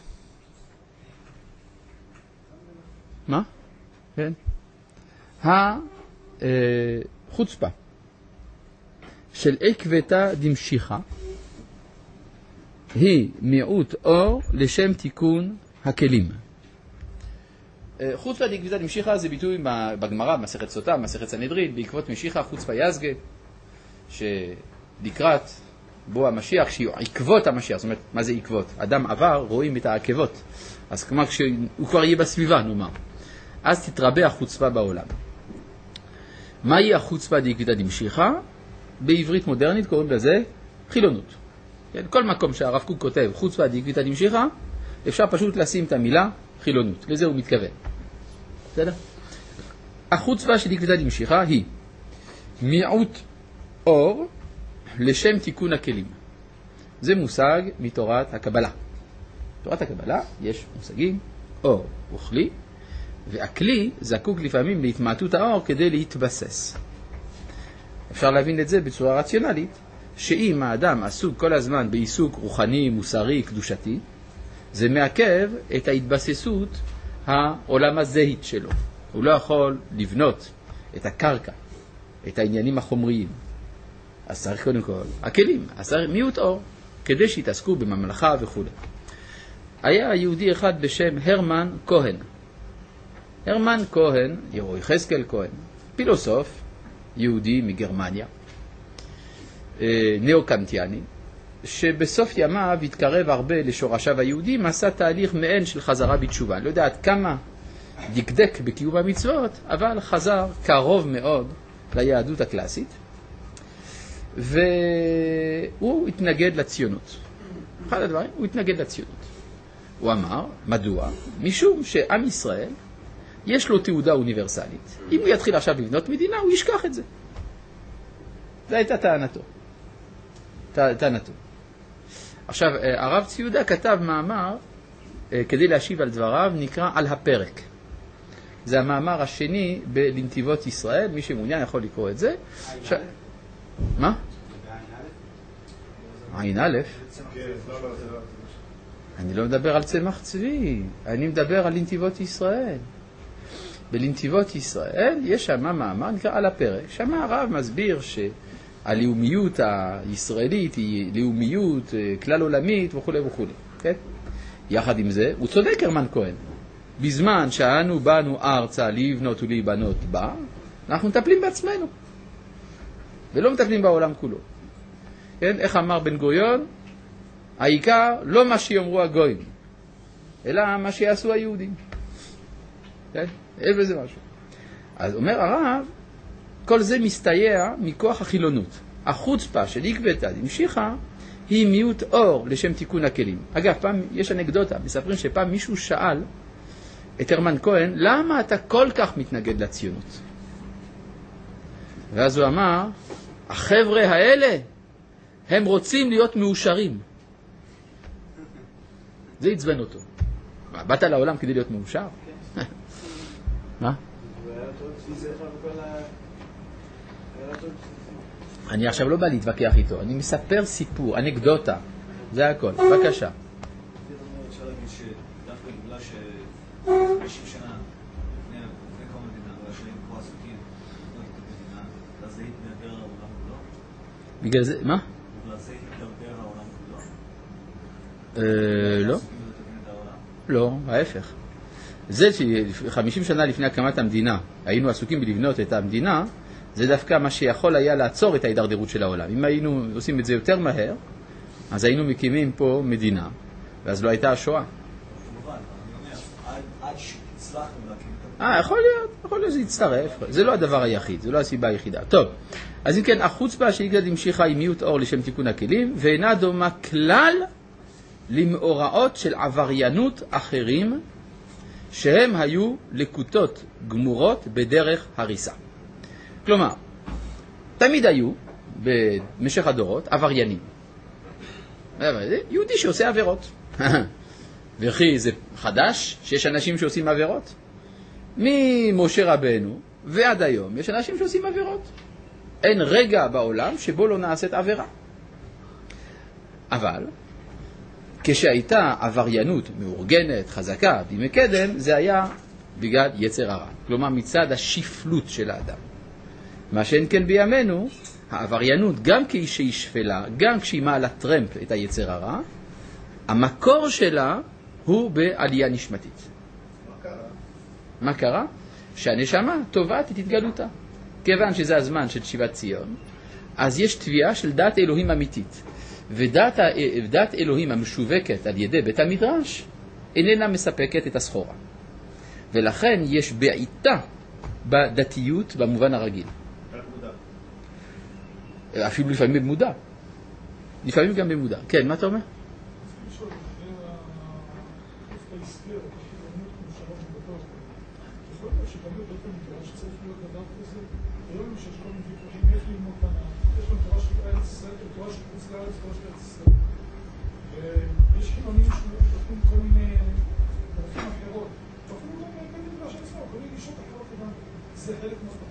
מה? כן. החוצפה של עקבתא דמשיחא היא מיעוט אור לשם תיקון הכלים. חוצפה דעקבתא דמשיחא זה ביטוי בגמרא, במסכת סוטה, במסכת סנהדרין, בעקבות משיחא חוצפה יזגה, שלקראת בוא המשיח, שיהיו עקבות המשיח. זאת אומרת, מה זה עקבות? אדם עבר, רואים את העקבות. אז כלומר, כשהוא כבר יהיה בסביבה, נאמר. אז תתרבה החוצפה בעולם. מהי החוצפה דעקבתא דמשיחא? בעברית מודרנית קוראים לזה חילונות. כן? כל מקום שהרב קוק כותב חוצפה דעקבתא דמשיחא, אפשר פשוט לשים את המילה חילונות. לזה הוא מתכוון. בסדר? החוצפה של דעקבתא דמשיחא היא מיעוט אור לשם תיקון הכלים. זה מושג מתורת הקבלה. בתורת הקבלה יש מושגים, אור הוא כלי, והכלי זקוק לפעמים להתמעטות האור כדי להתבסס. אפשר להבין את זה בצורה רציונלית, שאם האדם עסוק כל הזמן בעיסוק רוחני, מוסרי, קדושתי, זה מעכב את ההתבססות העולם הזהית שלו. הוא לא יכול לבנות את הקרקע, את העניינים החומריים, אז צריך קודם כל, הכלים, אז צריך מיעוט אור, כדי שיתעסקו בממלכה וכו'. היה יהודי אחד בשם הרמן כהן. הרמן כהן, או יחזקאל כהן, פילוסוף יהודי מגרמניה, נאו-קנטיאני, שבסוף ימיו התקרב הרבה לשורשיו היהודים, עשה תהליך מעין של חזרה בתשובה. לא יודע עד כמה דקדק בקיום המצוות, אבל חזר קרוב מאוד ליהדות הקלאסית, והוא התנגד לציונות. אחד הדברים, הוא התנגד לציונות. הוא אמר, מדוע? משום שעם ישראל יש לו תעודה אוניברסלית. אם הוא יתחיל עכשיו לבנות מדינה, הוא ישכח את זה. זו הייתה טענתו. טענתו. עכשיו, הרב ציודה כתב מאמר, כדי להשיב על דבריו, נקרא על הפרק. זה המאמר השני בלנתיבות ישראל, מי שמעוניין יכול לקרוא את זה. ש... מה? עין א'? אני לא מדבר על צמח צבי, אני מדבר על לנתיבות ישראל. בלנתיבות ישראל יש שם מאמר נקרא על הפרק. שם הרב מסביר שהלאומיות הישראלית היא לאומיות כלל עולמית וכו' וכו'. כן? יחד עם זה, הוא צודק הרמן כהן. בזמן שאנו באנו ארצה לבנות ולהיבנות בה, אנחנו מטפלים בעצמנו. ולא מטפלים בעולם כולו. כן? איך אמר בן גוריון? העיקר לא מה שיאמרו הגויים, אלא מה שיעשו היהודים. כן? אין בזה משהו. אז אומר הרב, כל זה מסתייע מכוח החילונות. החוצפה של עקבתא דמשיחא היא מיעוט אור לשם תיקון הכלים. אגב, פעם יש אנקדוטה, מספרים שפעם מישהו שאל את הרמן כהן, למה אתה כל כך מתנגד לציונות? ואז הוא אמר, החבר'ה האלה, הם רוצים להיות מאושרים. זה יצבן אותו. באת לעולם כדי להיות מאושר? מה? אני עכשיו לא בא להתווכח איתו, אני מספר סיפור, אנקדוטה, זה הכל. בבקשה. אפשר להגיד שדווקא בגלל ש-חמישים שנה לפני קום המדינה, והשנים פה עסוקים לבנות את המדינה, אז זה התדרדר העולם כולו? בגלל זה, מה? בגלל זה התדרדר העולם כולו? לא. לא, ההפך. זה ש-חמישים שנה לפני הקמת המדינה היינו עסוקים בלבנות את המדינה, זה דווקא מה שיכול היה לעצור את ההידרדרות של העולם. אם היינו עושים את זה יותר מהר, אז היינו מקימים פה מדינה, ואז לא הייתה השואה. כמובן, אני אומר, עד שהצלחנו להקים את אה, יכול להיות, יכול להיות שזה יצטרף. זה לא הדבר היחיד, זה לא הסיבה היחידה. טוב, אז אם כן, החוצפה שעקבתא דמשיחא היא מיעוט אור לשם תיקון הכלים, ואינה דומה כלל למאורעות של עבריינות אחרים, שהם היו לקוטות גמורות בדרך הריסה. כלומר, תמיד היו במשך הדורות עבריינים. יהודי שעושה עבירות. וכי זה חדש שיש אנשים שעושים עבירות? ממשה רבנו ועד היום יש אנשים שעושים עבירות. אין רגע בעולם שבו לא נעשית עבירה. אבל כשהייתה עבריינות מאורגנת, חזקה, בימי קדם, זה היה בגלל יצר הרע. כלומר מצד השפלות של האדם. מה שאין כן בימינו, העבריינות גם כשהיא שפלה, גם כשהיא מעלה טרמפ את היצר הרע, המקור שלה הוא בעלייה נשמתית. מה קרה? מה קרה? שהנשמה תובעת את התגלותה. כיוון שזה הזמן של שיבת ציון, אז יש תביעה של דת אלוהים אמיתית. ודת דת אלוהים המשווקת על ידי בית המדרש איננה מספקת את הסחורה. ולכן יש בעיטה בדתיות במובן הרגיל. אפילו לפעמים במודע. לפעמים גם במודע. כן, מה אתה אומר? ויש חילונים שותפים כל מיני דרכים אחרות, ואפילו לא מייגן בגלל שעצמו, כל מיני גישות אחרות לבן. זה חלק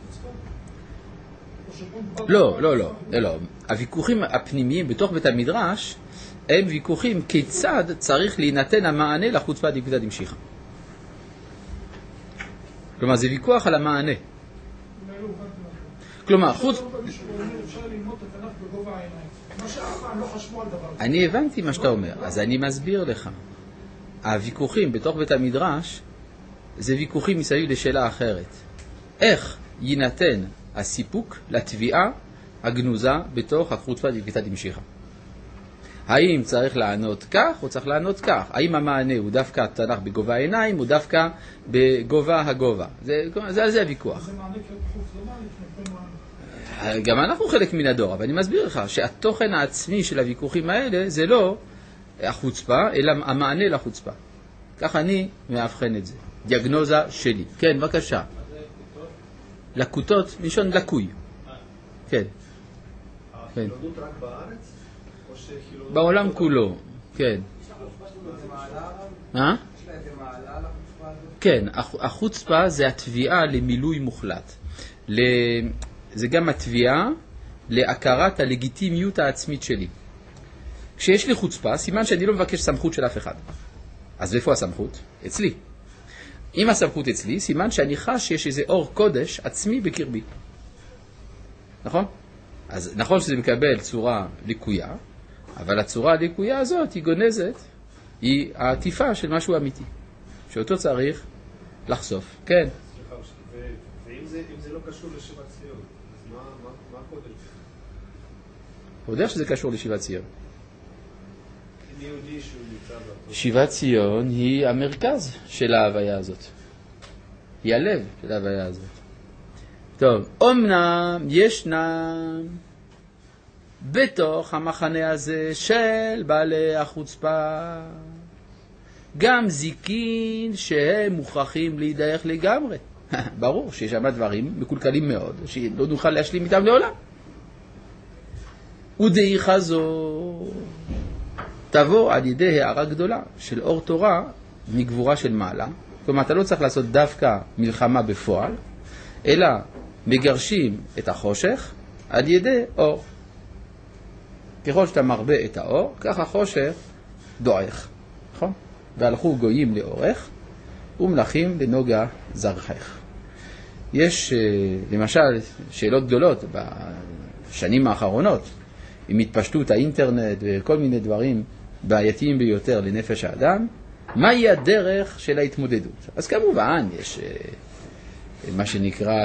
מהחוצפה? לא, לא, לא, לא. הוויכוחים הפנימיים בתוך בית המדרש הם ויכוחים כיצד צריך להינתן המענה לחוצפה דעקבתא דמשיחא. כלומר, זה ויכוח על המענה. כלומר, חוץ... אפשר ללמוד את התנ"ך בגובה העיניים. מה שאף פעם לא חשבו על דבר. אני הבנתי מה שאתה אומר, אז אני מסביר לך. הוויכוחים בתוך בית המדרש זה ויכוחים מסביב לשאלה אחרת. איך יינתן הסיפוק לתביעה הגנוזה בתוך החוצפה דבקתא דמשיחא? האם צריך לענות כך או צריך לענות כך? האם המענה הוא דווקא תנ"ך בגובה העיניים או דווקא בגובה הגובה? זה, זה, זה הוויכוח. זה מענה כחוץ, לא מענה כחוץ. גם אנחנו חלק מן הדור, אבל אני מסביר לך שהתוכן העצמי של הוויכוחים האלה זה לא החוצפה, אלא המענה לחוצפה. כך אני מאבחן את זה. דיאגנוזה שלי. כן, בבקשה. לקוטות, מלשון לקוי. כן. החילונות רק בארץ? או שחילונות... בעולם כולו, כן. מה? כן, החוצפה זה התביעה למילוי מוחלט. זה גם התביעה להכרת הלגיטימיות העצמית שלי. כשיש לי חוצפה, סימן שאני לא מבקש סמכות של אף אחד. אז איפה הסמכות? אצלי. אם הסמכות אצלי, סימן שאני חש שיש איזה אור קודש עצמי בקרבי. נכון? אז נכון שזה מקבל צורה ליקויה, אבל הצורה הליקויה הזאת היא גונזת, היא העטיפה של משהו אמיתי, שאותו צריך לחשוף. כן. סליחה, ואם זה, אם זה לא קשור לשיבת ציון, אז מה, מה, מה קודם? הוא יודע שזה קשור לשיבת ציון. אם יהודי שהוא נמצא באותו... שיבת ציון היא המרכז של ההוויה הזאת. היא הלב של ההוויה הזאת. טוב, אומנם ישנם בתוך המחנה הזה של בעלי החוצפה גם זיקין שהם מוכרחים להידייך לגמרי. ברור שיש שם דברים מקולקלים מאוד שלא נוכל להשלים איתם לעולם. ודעיכה זו תבוא על ידי הערה גדולה של אור תורה מגבורה של מעלה. כלומר, אתה לא צריך לעשות דווקא מלחמה בפועל, אלא מגרשים את החושך על ידי אור. ככל שאתה מרבה את האור, כך החושך דועך. נכון? והלכו גויים לאורך ומלכים לנוגה זרחך. יש למשל שאלות גדולות בשנים האחרונות עם התפשטות האינטרנט וכל מיני דברים בעייתיים ביותר לנפש האדם. מהי הדרך של ההתמודדות? אז כמובן יש מה שנקרא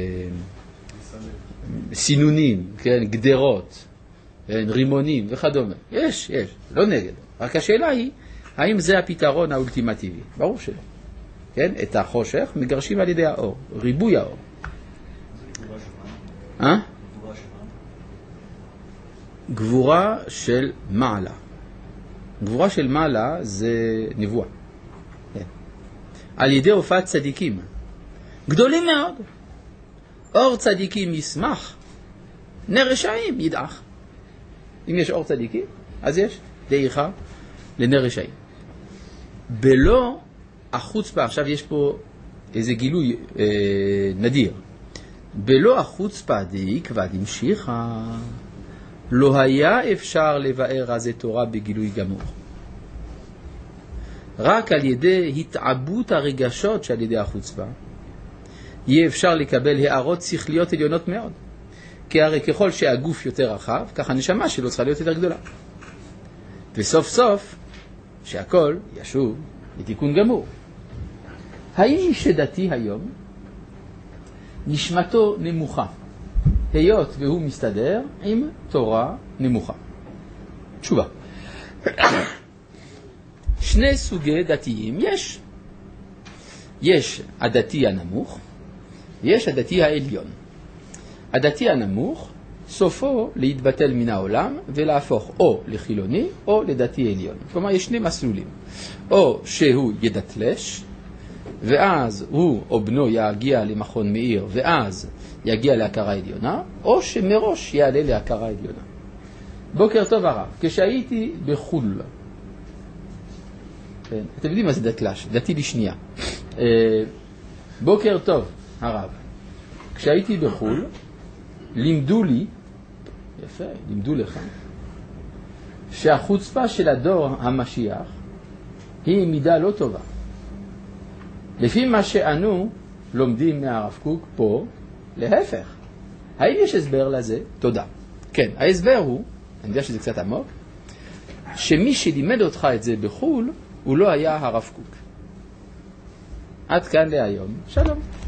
סינונים, כן, גדרות, רימונים וכדומה. יש, יש, לא נגד. רק השאלה היא, האם זה הפתרון האולטימטיבי? ברור שלא. כן, את החושך מגרשים על ידי האור, ריבוי האור. אה? גבורה של מעלה. גבורה של מעלה זה נבואה. כן. על ידי הופעת צדיקים. גדולים מאוד. אור צדיקים ישמח, נר רשעים ידעך. אם יש אור צדיקים, אז יש דעיכה לנר רשעים. בלא החוצפה, עכשיו יש פה איזה גילוי אה, נדיר. בלא החוצפה דעיקבא דמשיחא, לא היה אפשר לבאר רזי תורה בגילוי גמור. רק על ידי התעבות הרגשות שעל ידי החוצפה, יהיה אפשר לקבל הערות שכליות עליונות מאוד. כי הרי ככל שהגוף יותר רחב, כך הנשמה שלו צריכה להיות יותר גדולה. וסוף סוף, שהכל ישוב לתיקון גמור. האם שדתי היום, נשמתו נמוכה, היות והוא מסתדר עם תורה נמוכה? תשובה. שני סוגי דתיים יש. יש הדתי הנמוך, יש הדתי העליון. הדתי הנמוך, סופו להתבטל מן העולם ולהפוך או לחילוני או לדתי עליון. כלומר, יש שני מסלולים. או שהוא ידתלש, ואז הוא או בנו יגיע למכון מאיר, ואז יגיע להכרה עליונה, או שמראש יעלה להכרה עליונה. בוקר טוב הרב, כשהייתי בחול, כן, אתם יודעים מה זה דתלש? דתי לשנייה. בוקר טוב הרב, כשהייתי בחול, לימדו לי, יפה, לימדו לך, שהחוצפה של הדור המשיח היא מידה לא טובה. לפי מה שאנו לומדים מהרב קוק פה, להפך, האם יש הסבר לזה? תודה. כן, ההסבר הוא, אני יודע שזה קצת עמוק, שמי שלימד אותך את זה בחול, הוא לא היה הרב קוק. עד כאן להיום. שלום.